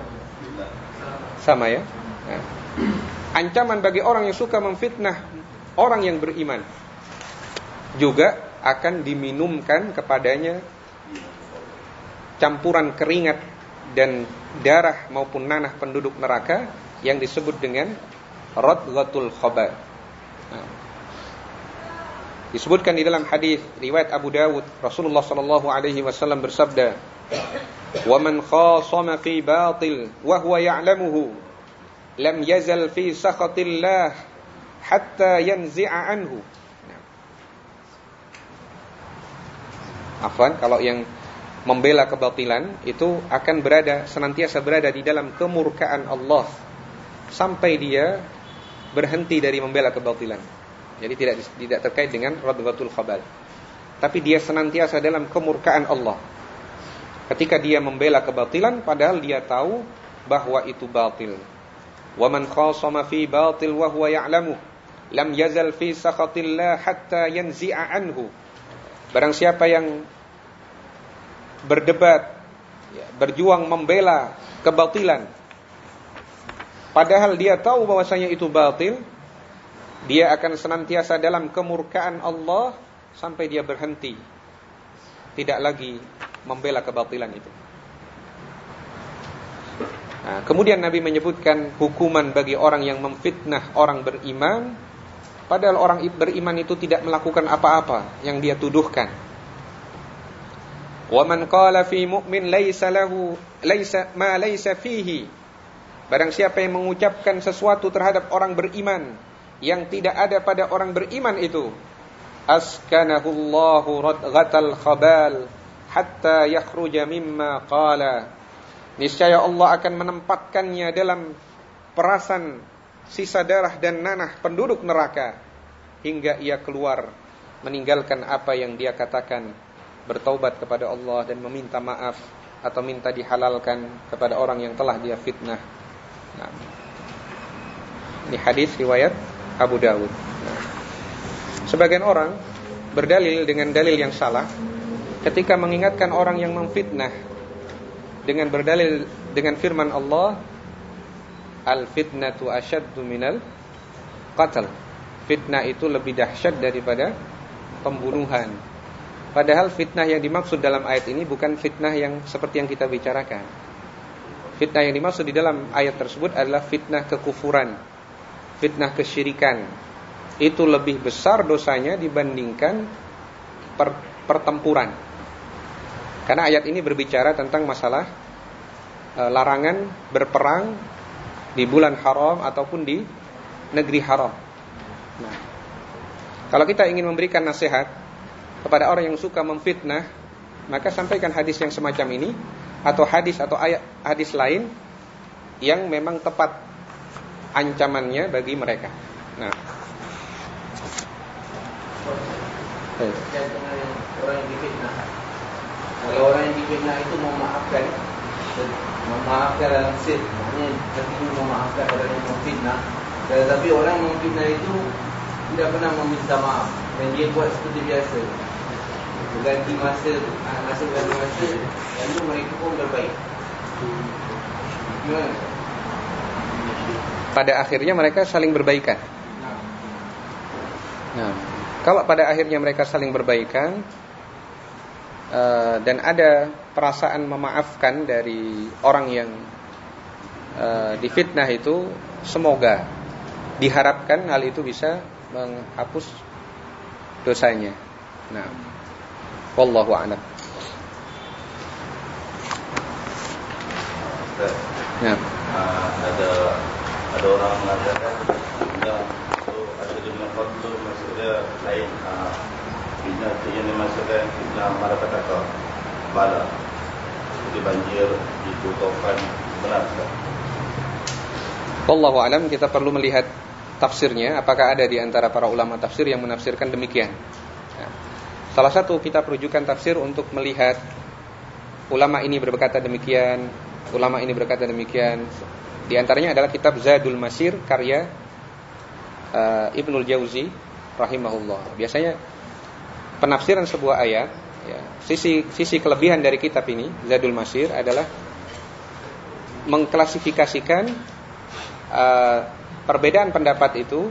sama ya. Nah. Ancaman bagi orang yang suka memfitnah orang yang beriman juga akan diminumkan kepadanya campuran keringat dan darah maupun nanah penduduk neraka yang disebut dengan radghatul khabal. Nah. Disebutkan di dalam hadis riwayat Abu Dawud, Rasulullah sallallahu alaihi wasallam bersabda, "Wa man khasama fi batil wa huwa ya'lamuhu lam yazal fi sakhatillah hatta yanzi'a anhu." Nah. Afwan, kalau yang membela kebatilan itu akan berada senantiasa berada di dalam kemurkaan Allah sampai dia berhenti dari membela kebatilan. Jadi tidak tidak terkait dengan radghatul khabal. Tapi dia senantiasa dalam kemurkaan Allah. Ketika dia membela kebatilan padahal dia tahu bahwa itu batil. Wa man khasama fi batil wa huwa ya'lamu lam yazal fi sakhatillah hatta yanzi'a anhu. Barang siapa yang berdebat, ya, berjuang membela kebatilan padahal dia tahu bahwasanya itu batil, dia akan senantiasa dalam kemurkaan Allah sampai dia berhenti, tidak lagi membela kebatilan itu. Nah, kemudian Nabi menyebutkan hukuman bagi orang yang memfitnah orang beriman, padahal orang beriman itu tidak melakukan apa-apa yang dia tuduhkan. Wa man qala fi mu'min laisa lahu laisa ma laisa fihi. Barang siapa yang mengucapkan sesuatu terhadap orang beriman yang tidak ada pada orang beriman itu, askanahullahu radghatal khabal hatta yakhruja mimma qala. Niscaya Allah akan menempatkannya dalam perasan sisa darah dan nanah penduduk neraka hingga ia keluar meninggalkan apa yang dia katakan, bertaubat kepada Allah dan meminta maaf atau minta dihalalkan kepada orang yang telah dia fitnah. Nah, ini hadis riwayat Abu Dawud. Nah, sebagian orang berdalil dengan dalil yang salah ketika mengingatkan orang yang memfitnah dengan berdalil dengan firman Allah, al-fitnatu asyaddu minal qatl. Fitnah itu lebih dahsyat daripada pembunuhan. Padahal fitnah yang dimaksud dalam ayat ini bukan fitnah yang seperti yang kita bicarakan. Fitnah yang dimaksud di dalam ayat tersebut adalah fitnah kekufuran, fitnah kesyirikan. Itu lebih besar dosanya dibandingkan per, pertempuran. Karena ayat ini berbicara tentang masalah e, larangan berperang di bulan haram ataupun di negeri haram. Nah, kalau kita ingin memberikan nasihat kepada orang yang suka memfitnah, maka sampaikan hadis yang semacam ini atau hadis atau ayat hadis lain yang memang tepat ancamannya bagi mereka. Nah, terkait dengan orang yang difitnah. Kalau orang yang difitnah itu memaafkan, memaafkan dalam sir, maknanya tentu memaafkan orang yang memfitnah. Tetapi orang yang memfitnah itu tidak pernah meminta maaf dan dia buat seperti biasa. Berganti masa, masa berganti masa, lalu mereka pun berbaik. Gimana? Pada akhirnya mereka saling berbaikan. Nah, kalau pada akhirnya mereka saling berbaikan uh, dan ada perasaan memaafkan dari orang yang uh, difitnah itu, semoga diharapkan hal itu bisa menghapus dosanya. Nah, wallahu a'lam. Ya. Uh, ada ada orang mengatakan bina itu ada bina fadlu maksudnya lain. Uh, bina itu yang dimaksudkan bina malapetaka bala. Jadi banjir itu taufan benar tak? Wallahu a'lam, kita perlu melihat tafsirnya, apakah ada di antara para ulama tafsir yang menafsirkan demikian. Nah, salah satu kitab rujukan tafsir untuk melihat ulama ini berkata demikian, ulama ini berkata demikian, di antaranya adalah kitab Zadul Masir karya uh, Ibnul Jauzi rahimahullah. Biasanya penafsiran sebuah ayat, ya, sisi sisi kelebihan dari kitab ini Zadul Masir adalah mengklasifikasikan uh, perbedaan pendapat itu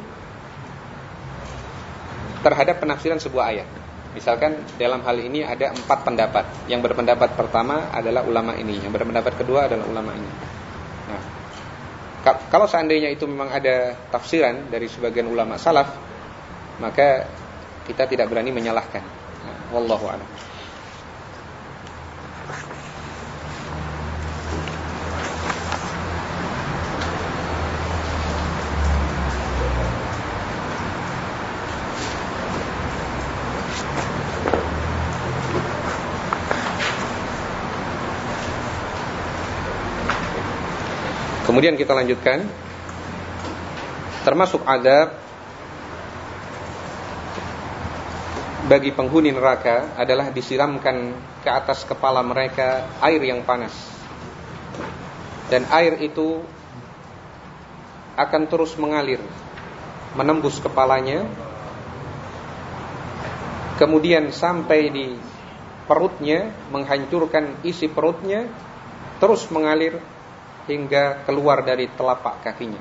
terhadap penafsiran sebuah ayat. Misalkan dalam hal ini ada empat pendapat. Yang berpendapat pertama adalah ulama ini, yang berpendapat kedua adalah ulama ini. Nah, kalau seandainya itu memang ada tafsiran dari sebagian ulama salaf, maka kita tidak berani menyalahkan. Nah, wallahu a'lam. Kemudian kita lanjutkan. Termasuk azab bagi penghuni neraka adalah disiramkan ke atas kepala mereka air yang panas. Dan air itu akan terus mengalir, menembus kepalanya, kemudian sampai di perutnya, menghancurkan isi perutnya, terus mengalir hingga keluar dari telapak kakinya.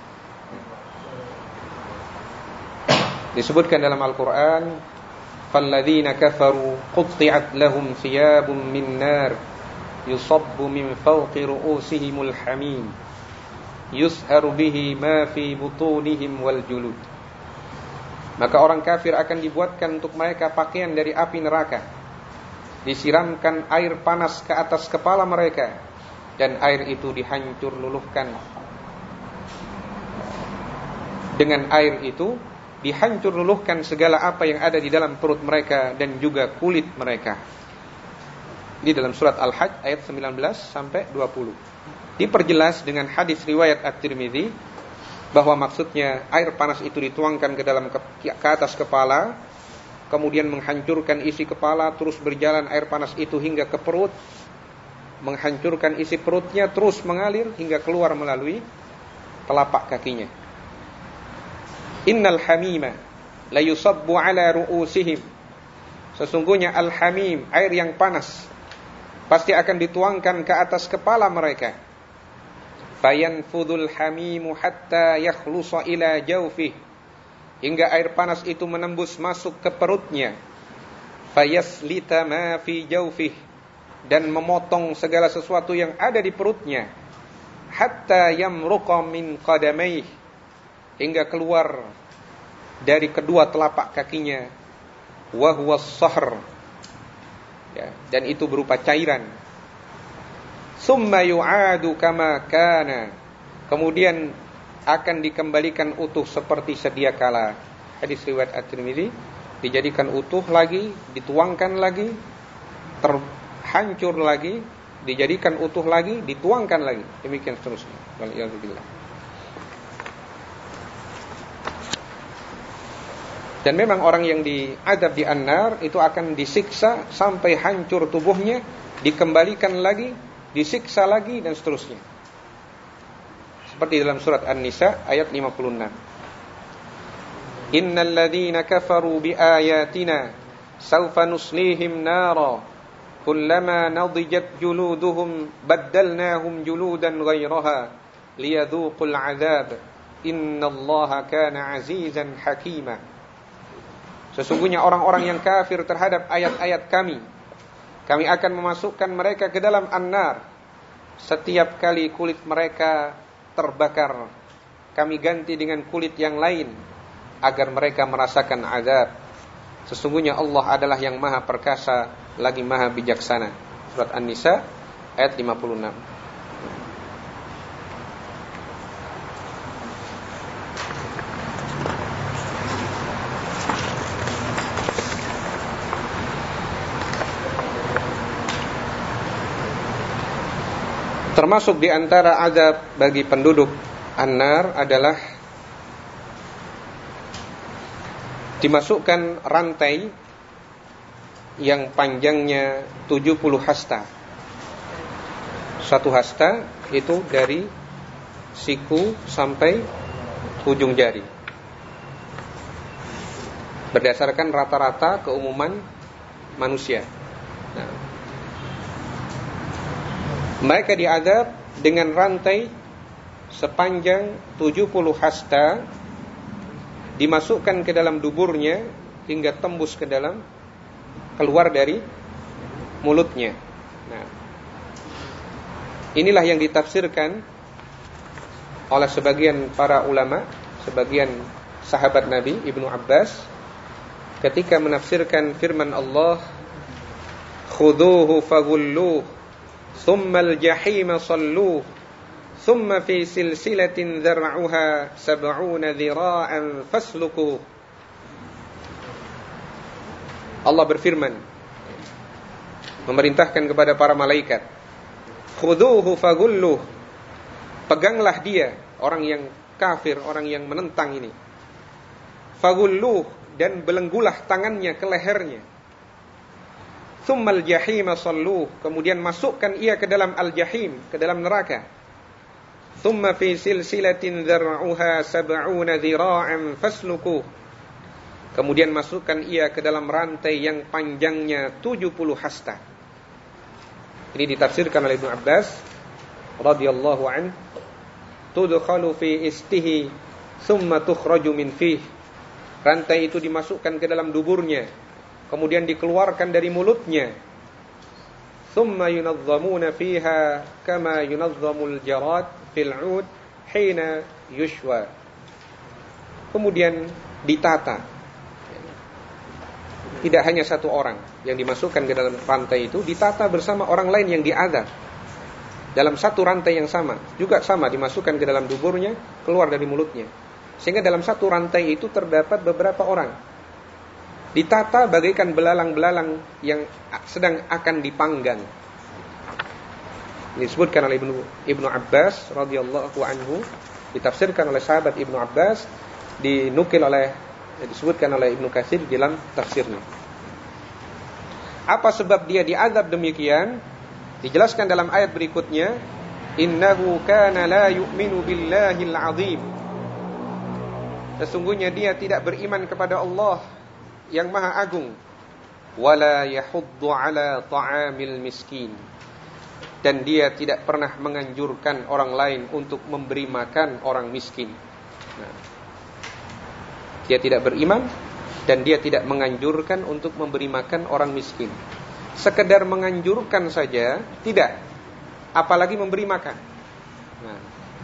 Disebutkan dalam Al-Quran, فَالَّذِينَ كَفَرُوا قُطِّعَتْ لَهُمْ ثِيَابٌ مِّن نَّارٍ يُصَبُّ مِنْ فَوْقِ رُؤُوسِهِمُ الْحَمِيمُ يُسْهَرُ بِهِ مَا فِي بُطُونِهِمْ وَالْجُلُودِ. Maka orang kafir akan dibuatkan untuk mereka pakaian dari api neraka, disiramkan air panas ke atas kepala mereka, dan air itu dihancur luluhkan. Dengan air itu dihancur luluhkan segala apa yang ada di dalam perut mereka dan juga kulit mereka. Ini dalam surat Al-Hajj ayat sembilan belas sampai dua puluh. Diperjelas dengan hadis riwayat At-Tirmidzi bahwa maksudnya air panas itu dituangkan ke dalam ke, ke atas kepala, kemudian menghancurkan isi kepala, terus berjalan air panas itu hingga ke perut, menghancurkan isi perutnya, terus mengalir hingga keluar melalui telapak kakinya. Innal hamima la yusabbu ala ru'usihim. Sesungguhnya al-hamim, air yang panas, pasti akan dituangkan ke atas kepala mereka. Fayanfudul hamimu hatta yakhlusa ila jawfih. Hingga air panas itu menembus masuk ke perutnya. Fayaslita ma fi jawfih. Dan memotong segala sesuatu yang ada di perutnya, hatta yamruqa min qadamaih, hingga keluar dari kedua telapak kakinya, wa huwa as-sahr, ya, dan itu berupa cairan. Summa yu'adu kama kana, kemudian akan dikembalikan utuh seperti sedia kala. Hadis riwayat At-Tirmidzi, dijadikan utuh lagi, dituangkan lagi, terhancur lagi, dijadikan utuh lagi, dituangkan lagi. Demikian seterusnya. Waliyadzubillah. Dan memang orang yang diadab di an-nar itu akan disiksa sampai hancur tubuhnya, dikembalikan lagi, disiksa lagi, dan seterusnya. Seperti dalam surat An-Nisa ayat lima puluh enam. Innal ladzina kafaru biayatina sawfa nuslihim nara kullama nadijat juluduhum baddalnahum juludan ghairaha liyadhuqul adzab innallaha kana azizan hakima. Sesungguhnya orang-orang yang kafir terhadap ayat-ayat kami, kami akan memasukkan mereka ke dalam an-nar. Setiap kali kulit mereka terbakar, kami ganti dengan kulit yang lain agar mereka merasakan azab. Sesungguhnya Allah adalah yang maha perkasa lagi maha bijaksana. Surat An-Nisa ayat lima puluh enam. Termasuk di antara azab bagi penduduk an-nar adalah dimasukkan rantai yang panjangnya tujuh puluh hasta. Satu hasta itu dari siku sampai ujung jari. Berdasarkan rata-rata keumuman manusia. Nah, mereka diazab dengan rantai sepanjang tujuh puluh hasta, dimasukkan ke dalam duburnya hingga tembus ke dalam, keluar dari mulutnya. Nah, inilah yang ditafsirkan oleh sebagian para ulama, sebagian sahabat Nabi, Ibnu Abbas, ketika menafsirkan firman Allah, "Khudhuhu faghulluh thumma al-jahima salluh thumma fi silsilatin dzar'uha sab'una dhira'an fasluquh." Allah berfirman, memerintahkan kepada para malaikat, "Khudhuhu faghulluh." Peganglah dia, orang yang kafir, orang yang menentang ini. Faghulluh, dan belenggulah tangannya ke lehernya. Tsummal jahima salluh, kemudian masukkan ia ke dalam al-jahim, ke dalam neraka. Tsumma fi silsilatin dzar'uha sab'una dhira'an fasluquh, kemudian masukkan ia ke dalam rantai yang panjangnya tujuh puluh hasta. Ini ditafsirkan oleh Ibnu Abbas radhiyallahu anhu, tudkhalu fi istihi tsumma tukhraju min fihi. Rantai itu dimasukkan ke dalam duburnya, kemudian dikeluarkan dari mulutnya. Thumma yunazzamuna fiha kama yunazzamul jarad fil 'ud hina yushwa. Kemudian ditata. Tidak hanya satu orang yang dimasukkan ke dalam rantai itu, ditata bersama orang lain yang diazab dalam satu rantai yang sama, juga sama dimasukkan ke dalam duburnya, keluar dari mulutnya. Sehingga dalam satu rantai itu terdapat beberapa orang, ditata bagaikan belalang-belalang yang sedang akan dipanggang. Ini disebutkan oleh Ibnu Ibnu Abbas radhiyallahu anhu, ditafsirkan oleh sahabat Ibnu Abbas, dinukil oleh disebutkan oleh Ibnu Katsir dalam tafsirnya. Apa sebab dia diazab demikian? Dijelaskan dalam ayat berikutnya, innahu kana la yu'minu billahil azim. Sesungguhnya dia tidak beriman kepada Allah yang maha agung. Wala yahuddu ala ta'amil miskin. Dan dia tidak pernah menganjurkan orang lain untuk memberi makan orang miskin. Nah, dia tidak beriman dan dia tidak menganjurkan untuk memberi makan orang miskin. Sekedar menganjurkan saja tidak, apalagi memberi makan. Nah,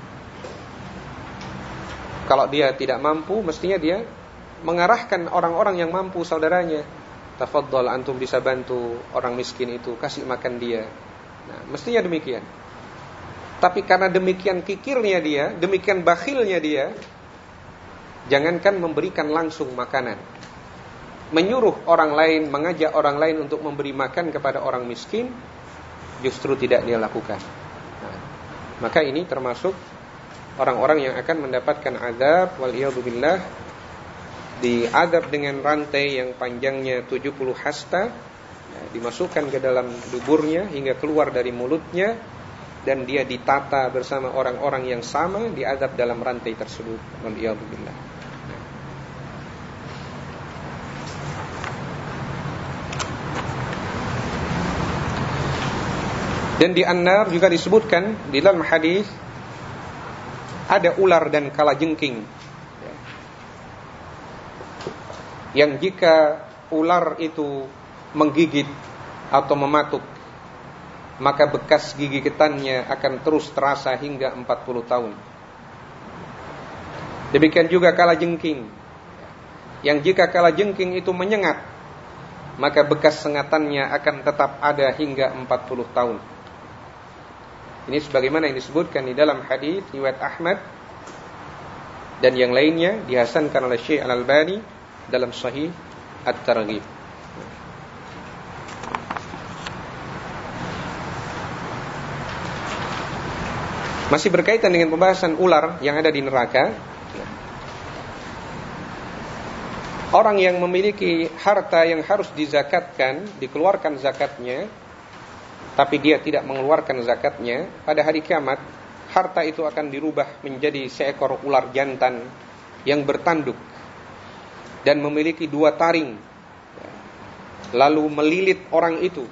kalau dia tidak mampu, mestinya dia mengarahkan orang-orang yang mampu saudaranya. Tafadhol, antum bisa bantu orang miskin itu, kasih makan dia. Nah, mestinya demikian. Tapi karena demikian kikirnya dia, demikian bakhilnya dia, jangankan memberikan langsung makanan, menyuruh orang lain, mengajak orang lain untuk memberi makan kepada orang miskin, justru tidak dia lakukan. Nah, maka ini termasuk orang-orang yang akan mendapatkan azab, waliyadzubillah, diazab dengan rantai yang panjangnya tujuh puluh hasta, ya, dimasukkan ke dalam duburnya hingga keluar dari mulutnya, dan dia ditata bersama orang-orang yang sama, diazab dalam rantai tersebut, waliyadzubillah. Dan di An-Nar juga disebutkan di dalam hadis ada ular dan kalajengking, yang jika ular itu menggigit atau mematuk, maka bekas gigitannya akan terus terasa hingga empat puluh tahun. Demikian juga kalajengking, yang jika kalajengking itu menyengat, maka bekas sengatannya akan tetap ada hingga empat puluh tahun. Ini sebagaimana yang disebutkan di dalam hadis riwayat Ahmad dan yang lainnya, dihasankan oleh Syekh Al-Albani dalam Sahih At-Targhib. Masih berkaitan dengan pembahasan ular yang ada di neraka. Orang yang memiliki harta yang harus dizakatkan, dikeluarkan zakatnya, tapi dia tidak mengeluarkan zakatnya, pada hari kiamat harta itu akan dirubah menjadi seekor ular jantan yang bertanduk dan memiliki dua taring, lalu melilit orang itu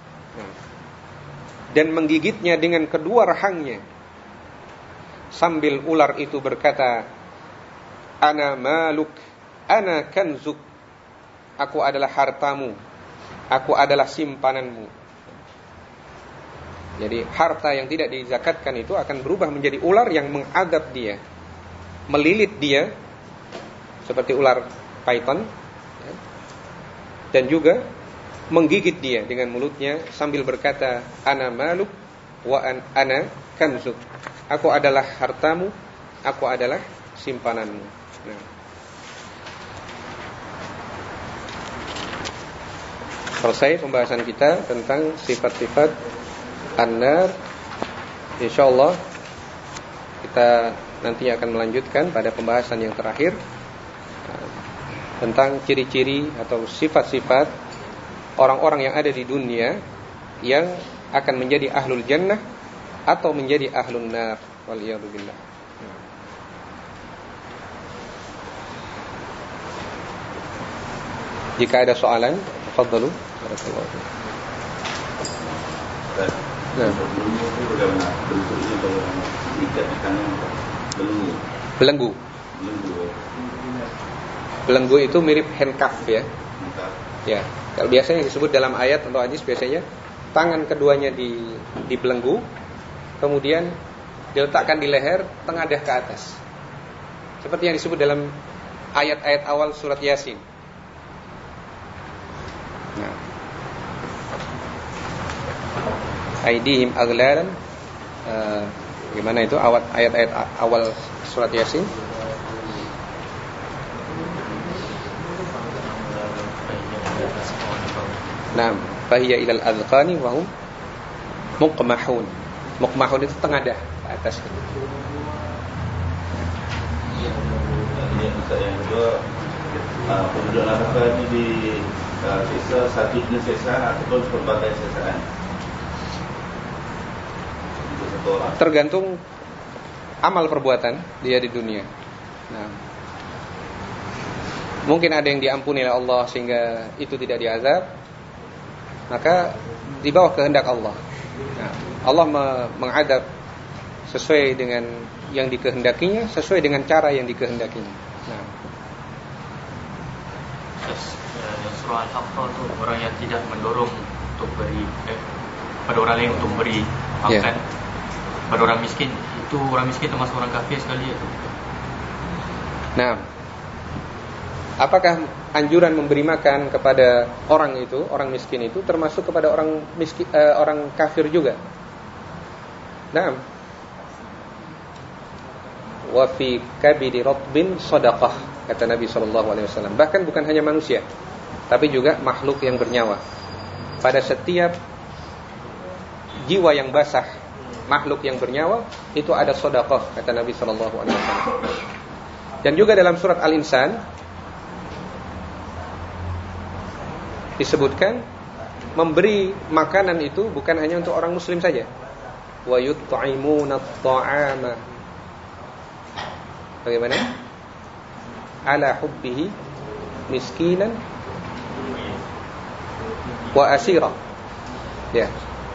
dan menggigitnya dengan kedua rahangnya, sambil ular itu berkata, "Ana maluk, ana kanzuk." Aku adalah hartamu, aku adalah simpananmu. Jadi harta yang tidak dizakatkan itu akan berubah menjadi ular yang mengadab dia, melilit dia seperti ular python, dan juga menggigit dia dengan mulutnya sambil berkata, "Ana maluk wa an ana kanzuk." Aku adalah hartamu, aku adalah simpananmu. Nah, selesai pembahasan kita tentang sifat-sifat An-Nar. InsyaAllah kita nanti akan melanjutkan pada pembahasan yang terakhir tentang ciri-ciri atau sifat-sifat orang-orang yang ada di dunia yang akan menjadi ahlul jannah atau menjadi ahlun nar, waliyadzubillah. Jika ada soalan, tafadhalu. Barakallahu fiik. Nah, belenggu itu bagaimana bentuknya? Kalau ikat di tangan, belenggu. Belenggu. Belenggu. Belenggu itu mirip handcuff ya. Handcuff. Ya. Kalau biasanya disebut dalam ayat atau hadis biasanya tangan keduanya di dibelenggu, kemudian diletakkan di leher, tengadah ke atas. Seperti yang disebut dalam ayat-ayat awal surat Yasin. Nah, aidihim aglalan, uh, gimana itu awat ayat-ayat awal surat Yasin? Naam, fahiya ilal azqani wa hum muqmahun. Muqmahun itu tengadah ke atas. Yang kedua, penduduk neraka ini di uh, sisa satu jenis sisaan ataupun berbagai sisaan. Tergantung amal perbuatan dia di dunia. Nah, mungkin ada yang diampuni oleh Allah sehingga itu tidak diazab, maka di bawah kehendak Allah. Nah, Allah mengadab sesuai dengan yang dikehendakinya, sesuai dengan cara yang dikehendakinya. Nah, surah Al-Haqqa itu orang yang tidak mendorong untuk beri eh, pada orang lain untuk beri makan. Yeah. Pada orang miskin, itu orang miskin termasuk orang kafir sekali itu. Nah, apakah anjuran memberi makan kepada orang itu, orang miskin itu termasuk kepada orang miskin, eh, orang kafir juga? Nah, wa fi kabidi ratbin shadaqah, kata Nabi sallallahu alaihi wasallam. Bahkan bukan hanya manusia, tapi juga makhluk yang bernyawa. Pada setiap jiwa yang basah, makhluk yang bernyawa, itu ada sedekah, kata Nabi sallallahu alaihi wasallam. Dan juga dalam surat Al-Insan disebutkan memberi makanan itu bukan hanya untuk orang muslim saja. Wa yut'imuna at-ta'ama. Bagaimana? Ala hubbihi miskinan wa asira. Ya.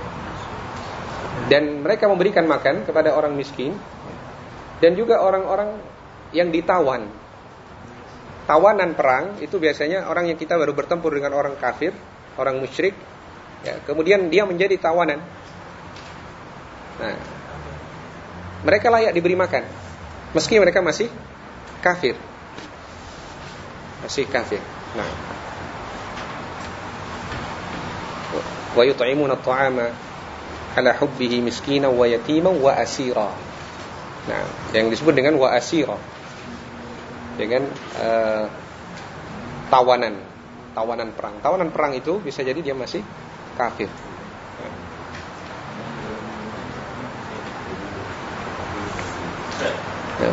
Dan mereka memberikan makan kepada orang miskin dan juga orang-orang yang ditawan. Tawanan perang itu biasanya orang yang kita baru bertempur dengan orang kafir, orang musyrik, ya, kemudian dia menjadi tawanan. Nah, mereka layak diberi makan meski mereka masih kafir. Masih kafir. Nah. Wa yut'imuna at-ta'ama ala hubbihi miskinan wa yatiman wa asira. Nah, yang disebut dengan wa asira, dengan uh, tawanan, tawanan perang. Tawanan perang itu bisa jadi dia masih kafir. Ya.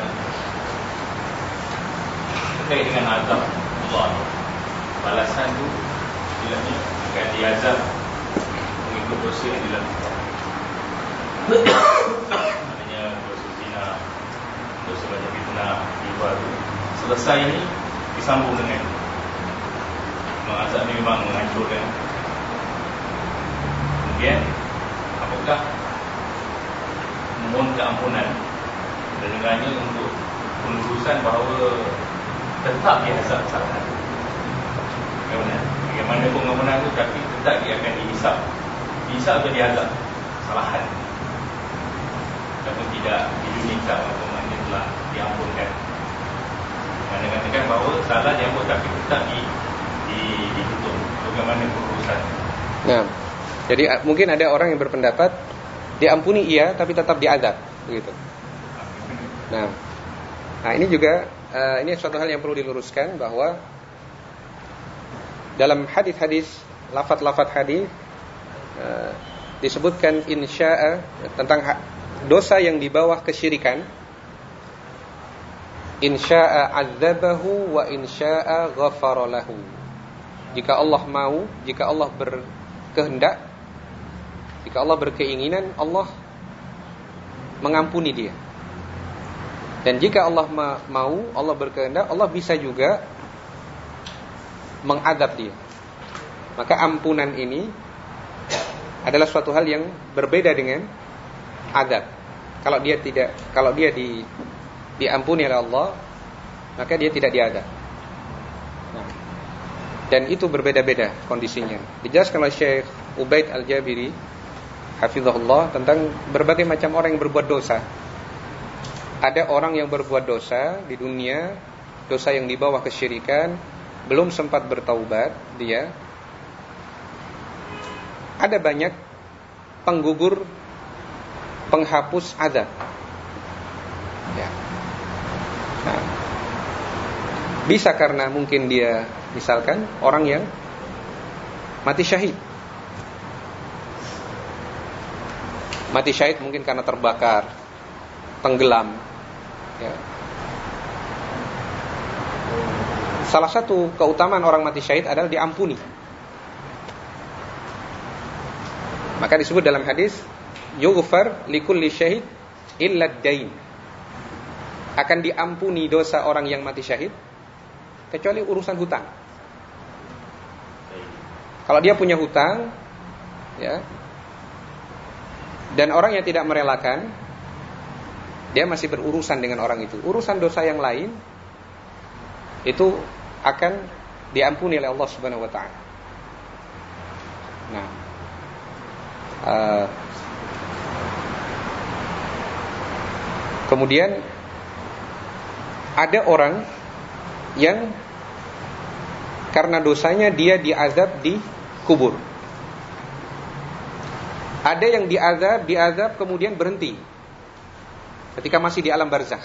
Terkait dengan azab Allah, balasan itu bila ni akan diazab mengikut dosa yang dilakukan. Maknanya dosa zina, dosa banyak fitnah, riba itu selesai ini disambung dengan mengazab ini memang menghancurkan. Kemudian apakah memohon keampunan dan dengannya untuk penerusan bahawa tetap diazab kesalahan. Bagaimana? Bagaimana pengampunan itu tapi tetap dia akan dihisap. Dihisap atau diazab kesalahan. Ataupun tidak didunia atau maknanya telah diampunkan. Mana katakan bahawa salah diampun tapi tetap di, di, ditutup. Bagaimana penerusan? Nah, jadi mungkin ada orang yang berpendapat diampuni iya tapi tetap diazab, begitu. Nah, nah ini juga uh, ini suatu hal yang perlu diluruskan bahwa dalam hadis-hadis, lafaz-lafaz hadis uh, disebutkan insya'a tentang ha- dosa yang di bawah kesyirikan. Insya'a adzabahu wa insya'a ghafara lahu. Jika Allah mau, jika Allah berkehendak, jika Allah berkeinginan, Allah mengampuni dia. Dan jika Allah ma- mau, Allah berkehendak, Allah bisa juga mengadab dia. Maka ampunan ini adalah suatu hal yang berbeda dengan adab. Kalau dia tidak, kalau dia di, diampuni oleh Allah, maka dia tidak diadab. Nah, dan itu berbeda-beda kondisinya. Dijelaskan oleh Syekh Ubaid Al-Jabiri hafizahullah tentang berbagai macam orang yang berbuat dosa. Ada orang yang berbuat dosa di dunia, dosa yang di bawah kesyirikan, belum sempat bertaubat dia. Ada banyak penggugur, penghapus azab. Ya. Nah, bisa karena mungkin dia misalkan orang yang mati syahid. Mati syahid mungkin karena terbakar, tenggelam. Ya. Salah satu keutamaan orang mati syahid adalah diampuni. Maka disebut dalam hadis, yughfar likulli syahid illa ad-dain. Akan diampuni dosa orang yang mati syahid kecuali urusan hutang. Kalau dia punya hutang, ya, dan orang yang tidak merelakan, dia masih berurusan dengan orang itu. Urusan dosa yang lain itu akan diampuni oleh Allah Subhanahu wa taala. Nah, uh, kemudian ada orang yang karena dosanya dia diazab di kubur. Ada yang diazab, diazab kemudian berhenti. ketika masih di alam barzakh.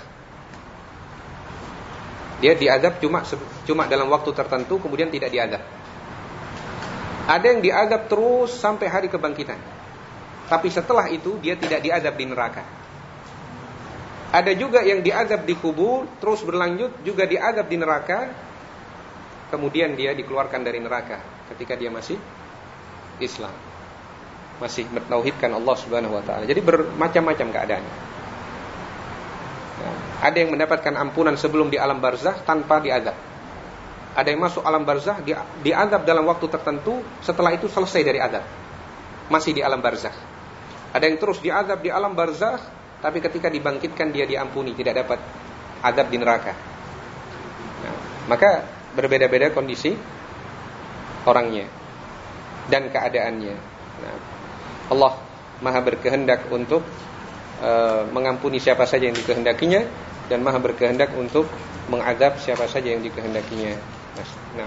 Dia diazab cuma cuma dalam waktu tertentu, kemudian tidak diazab. Ada yang diazab terus sampai hari kebangkitan. Tapi setelah itu dia tidak diazab di neraka. Ada juga yang diazab di kubur, terus berlanjut juga diazab di neraka. Kemudian dia dikeluarkan dari neraka ketika dia masih Islam, masih mentauhidkan Allah Subhanahu wa taala. Jadi bermacam-macam keadaannya. Nah, ada yang mendapatkan ampunan sebelum di alam barzakh tanpa diazab. Ada yang masuk alam barzakh di, diazab dalam waktu tertentu, setelah itu selesai dari azab, masih di alam barzakh. Ada yang terus diazab di alam barzakh, tapi ketika dibangkitkan dia diampuni, tidak dapat azab di neraka. Nah, maka berbeda-beda kondisi orangnya dan keadaannya. Nah, Allah Maha berkehendak untuk uh, mengampuni siapa saja yang dikehendakinya, dan Maha berkehendak untuk mengazab siapa saja yang dikehendakinya. Nah,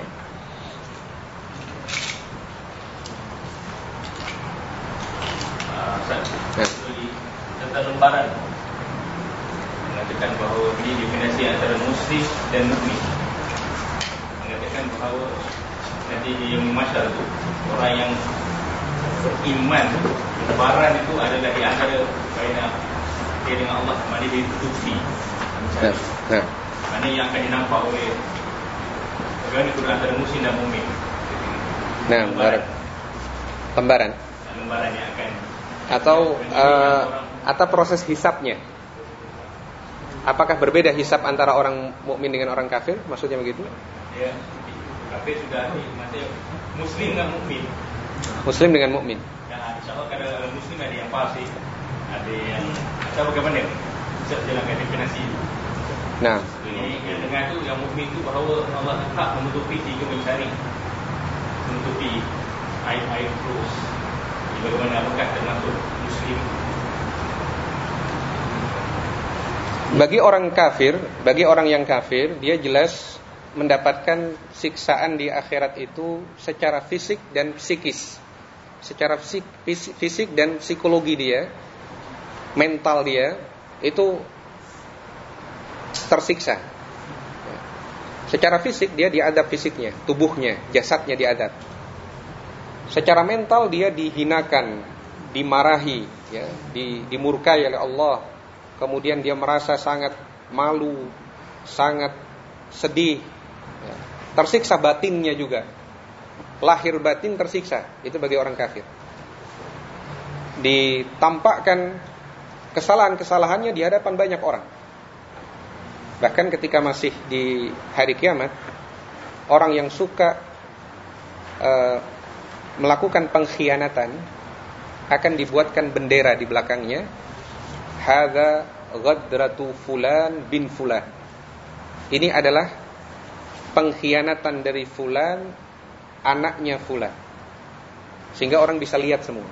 nah. Tentang lembaran mengatakan bahawa ini definisi antara muslim dan mukmin. Mengatakan bahawa nanti di masyarakat itu orang yang beriman, lembaran itu adalah di antara baina dia dengan Allah, mana dia tutupi. Nah, nah. Mana yang akan dinampak oleh bagaimana itu antara muslim dan mukmin. Nah, lembaran. Lembaran. Lembaran yang akan atau uh, atau proses hisabnya. Apakah berbeda hisab antara orang mukmin dengan orang kafir? Maksudnya begitu? Ya, kafir sudah ada, maksudnya muslim dengan mukmin. Muslim dengan mukmin. Ya, insyaallah kalau muslim ada yang fasik, ada yang atau bagaimana? Bisa jalankan definisi. Nah, ini yang dengar tu yang mukmin tu bahawa Allah tak menutupi jika mencari menutupi aib-aib terus. Bagaimana, apakah termasuk muslim? Bagi orang kafir, bagi orang yang kafir, dia jelas mendapatkan siksaan di akhirat itu secara fisik dan psikis. Secara fisik, fisik dan psikologi dia, mental dia itu tersiksa. Secara fisik dia diadab fisiknya, tubuhnya, jasadnya diadab. Secara mental dia dihinakan, dimarahi, ya, di, dimurkai oleh Allah. Kemudian dia merasa sangat malu, sangat sedih, ya. Tersiksa batinnya juga. Lahir batin tersiksa. Itu bagi orang kafir. Ditampakkan kesalahan-kesalahannya di hadapan banyak orang. Bahkan ketika masih di hari kiamat, orang yang suka uh, melakukan pengkhianatan akan dibuatkan bendera di belakangnya, hadza ghadratu fulan bin fulan. Ini adalah pengkhianatan dari fulan, anaknya fulan. Sehingga orang bisa lihat semua.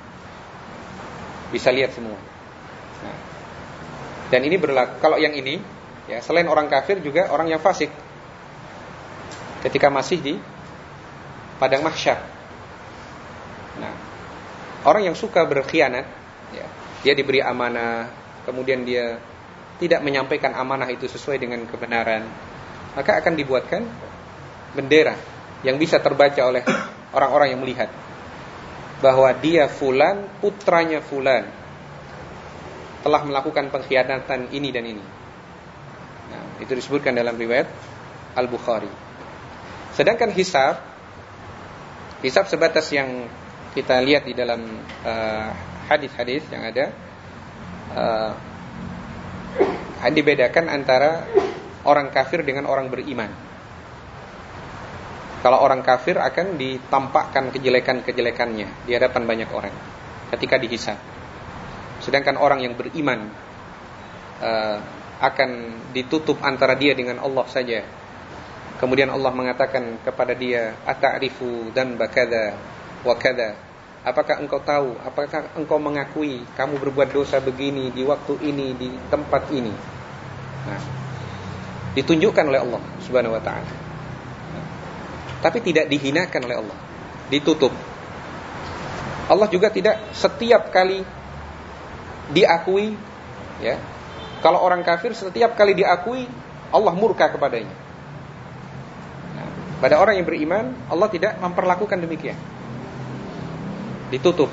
Bisa lihat semua. Nah, dan ini berlaku kalau yang ini, ya, selain orang kafir juga orang yang fasik. Ketika masih di padang mahsyar. Nah, orang yang suka berkhianat, ya, dia diberi amanah, kemudian dia tidak menyampaikan amanah itu sesuai dengan kebenaran, maka akan dibuatkan bendera yang bisa terbaca oleh orang-orang yang melihat bahwa dia fulan, putranya fulan, telah melakukan pengkhianatan ini dan ini. Nah, itu disebutkan dalam riwayat Al-Bukhari. Sedangkan hisab, hisab sebatas yang kita lihat di dalam uh, hadis-hadis yang ada, uh, dibedakan antara orang kafir dengan orang beriman. Kalau orang kafir akan ditampakkan kejelekan-kejelekannya di hadapan banyak orang ketika dihisab. Sedangkan orang yang beriman uh, akan ditutup antara dia dengan Allah saja. Kemudian Allah mengatakan kepada dia, ata'rifu dzanba kadza wa kadza. Apakah engkau tahu, apakah engkau mengakui kamu berbuat dosa begini di waktu ini, di tempat ini. Nah, ditunjukkan oleh Allah Subhanahu wa ta'ala. Nah, tapi tidak dihinakan oleh Allah, ditutup. Allah juga tidak setiap kali diakui, ya, Kalau orang kafir setiap kali diakui Allah murka kepadanya. Nah, pada orang yang beriman Allah tidak memperlakukan demikian. Ditutup.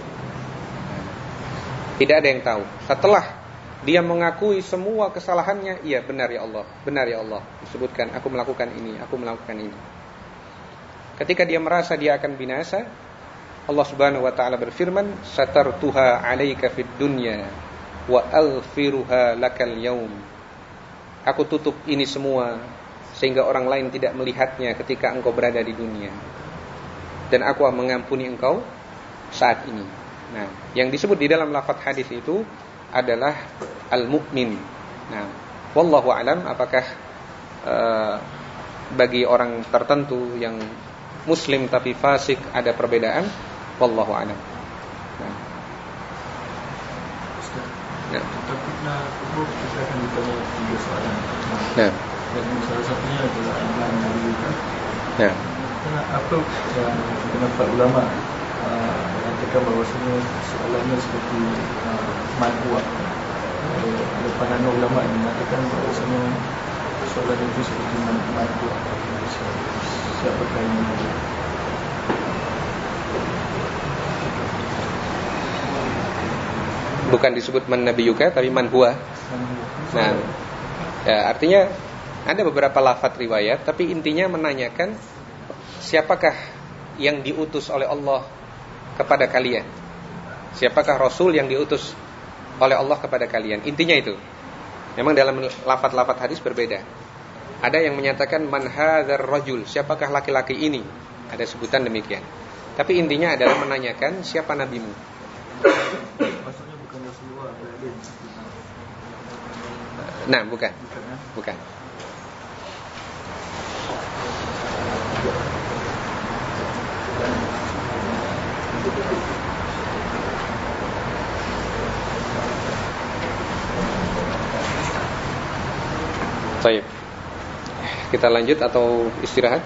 Tidak ada yang tahu. Setelah dia mengakui semua kesalahannya, iya benar ya Allah, benar ya Allah, disebutkan aku melakukan ini, aku melakukan ini. Ketika dia merasa dia akan binasa, Allah Subhanahu wa taala berfirman, "Satartuha 'alaika fid dunya wa aghfiruha lakal yaum." Aku tutup ini semua sehingga orang lain tidak melihatnya ketika engkau berada di dunia. Dan aku mengampuni engkau saat ini. Nah, yang disebut di dalam lafaz hadis itu adalah al-mu'min. Nah, wallahu alam apakah uh, bagi orang tertentu yang muslim tapi fasik ada perbedaan, wallahu alam. Nah. Nah. Takutlah kubur kita akan ditanya tiga soalan. Nah. Dan salah satunya adalah iman Nabi juga. Nah. Apa yang kita nampak ulama uh, mengatakan bahawasanya soalannya seperti uh, manhuwa. Ada pandangan ulama yang mengatakan bahawasanya soalan itu seperti manhuwa. Siapakah yang menjadi? Bukan disebut man nabiyuka tapi man huwa. Nah, ya, artinya ada beberapa lafaz riwayat tapi intinya menanyakan siapakah yang diutus oleh Allah kepada kalian? Siapakah rasul yang diutus oleh Allah kepada kalian? Intinya itu. Memang dalam lafaz-lafaz hadis berbeda. Ada yang menyatakan man hadzal rajul, siapakah laki-laki ini? Ada sebutan demikian. Tapi intinya adalah menanyakan siapa nabimu. Maksudnya bukan Rasulullah berada. Nah, bukan. Bukan. Baik. Kita lanjut atau istirahat?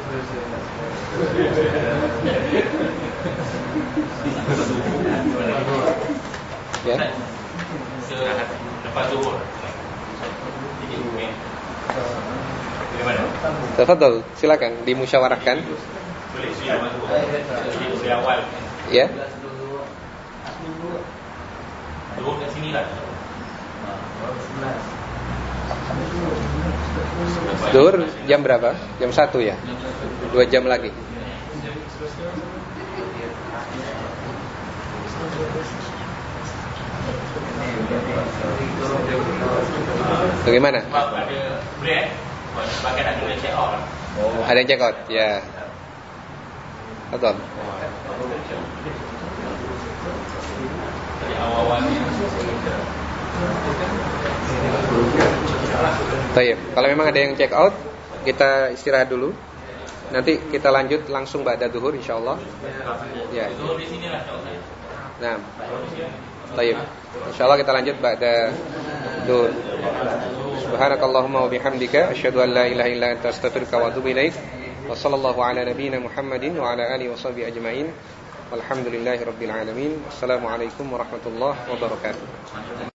Ya. Lepas zuhur. Bagaimana? Tafadhal, silakan dimusyawarahkan. Boleh siap masuk. Di awal. Ya. Zuhur kat sini lah. Zuhur jam berapa? Jam satu ya? Dua jam lagi. Bagaimana? Ada break. Sebagai nak kena check out. Ada yang check out? Ya. Betul. Jadi awal-awal ni. Baik. Kalau memang ada yang check out, kita istirahat dulu. Nanti kita lanjut langsung ba'da zuhur insyaallah. Ya. Zuhur di sinilah tak usah. Nah. Baik. Insyaallah kita lanjut ba'da zuhur. Subhanakallahumma wa bihamdika asyhadu an la ilaha illa anta astaghfiruka wa atubu ilaik. Wa sallallahu ala nabiyyina Muhammadin wa ala alihi washabihi ajmain. Walhamdulillahirabbil alamin. Assalamualaikum warahmatullahi wabarakatuh.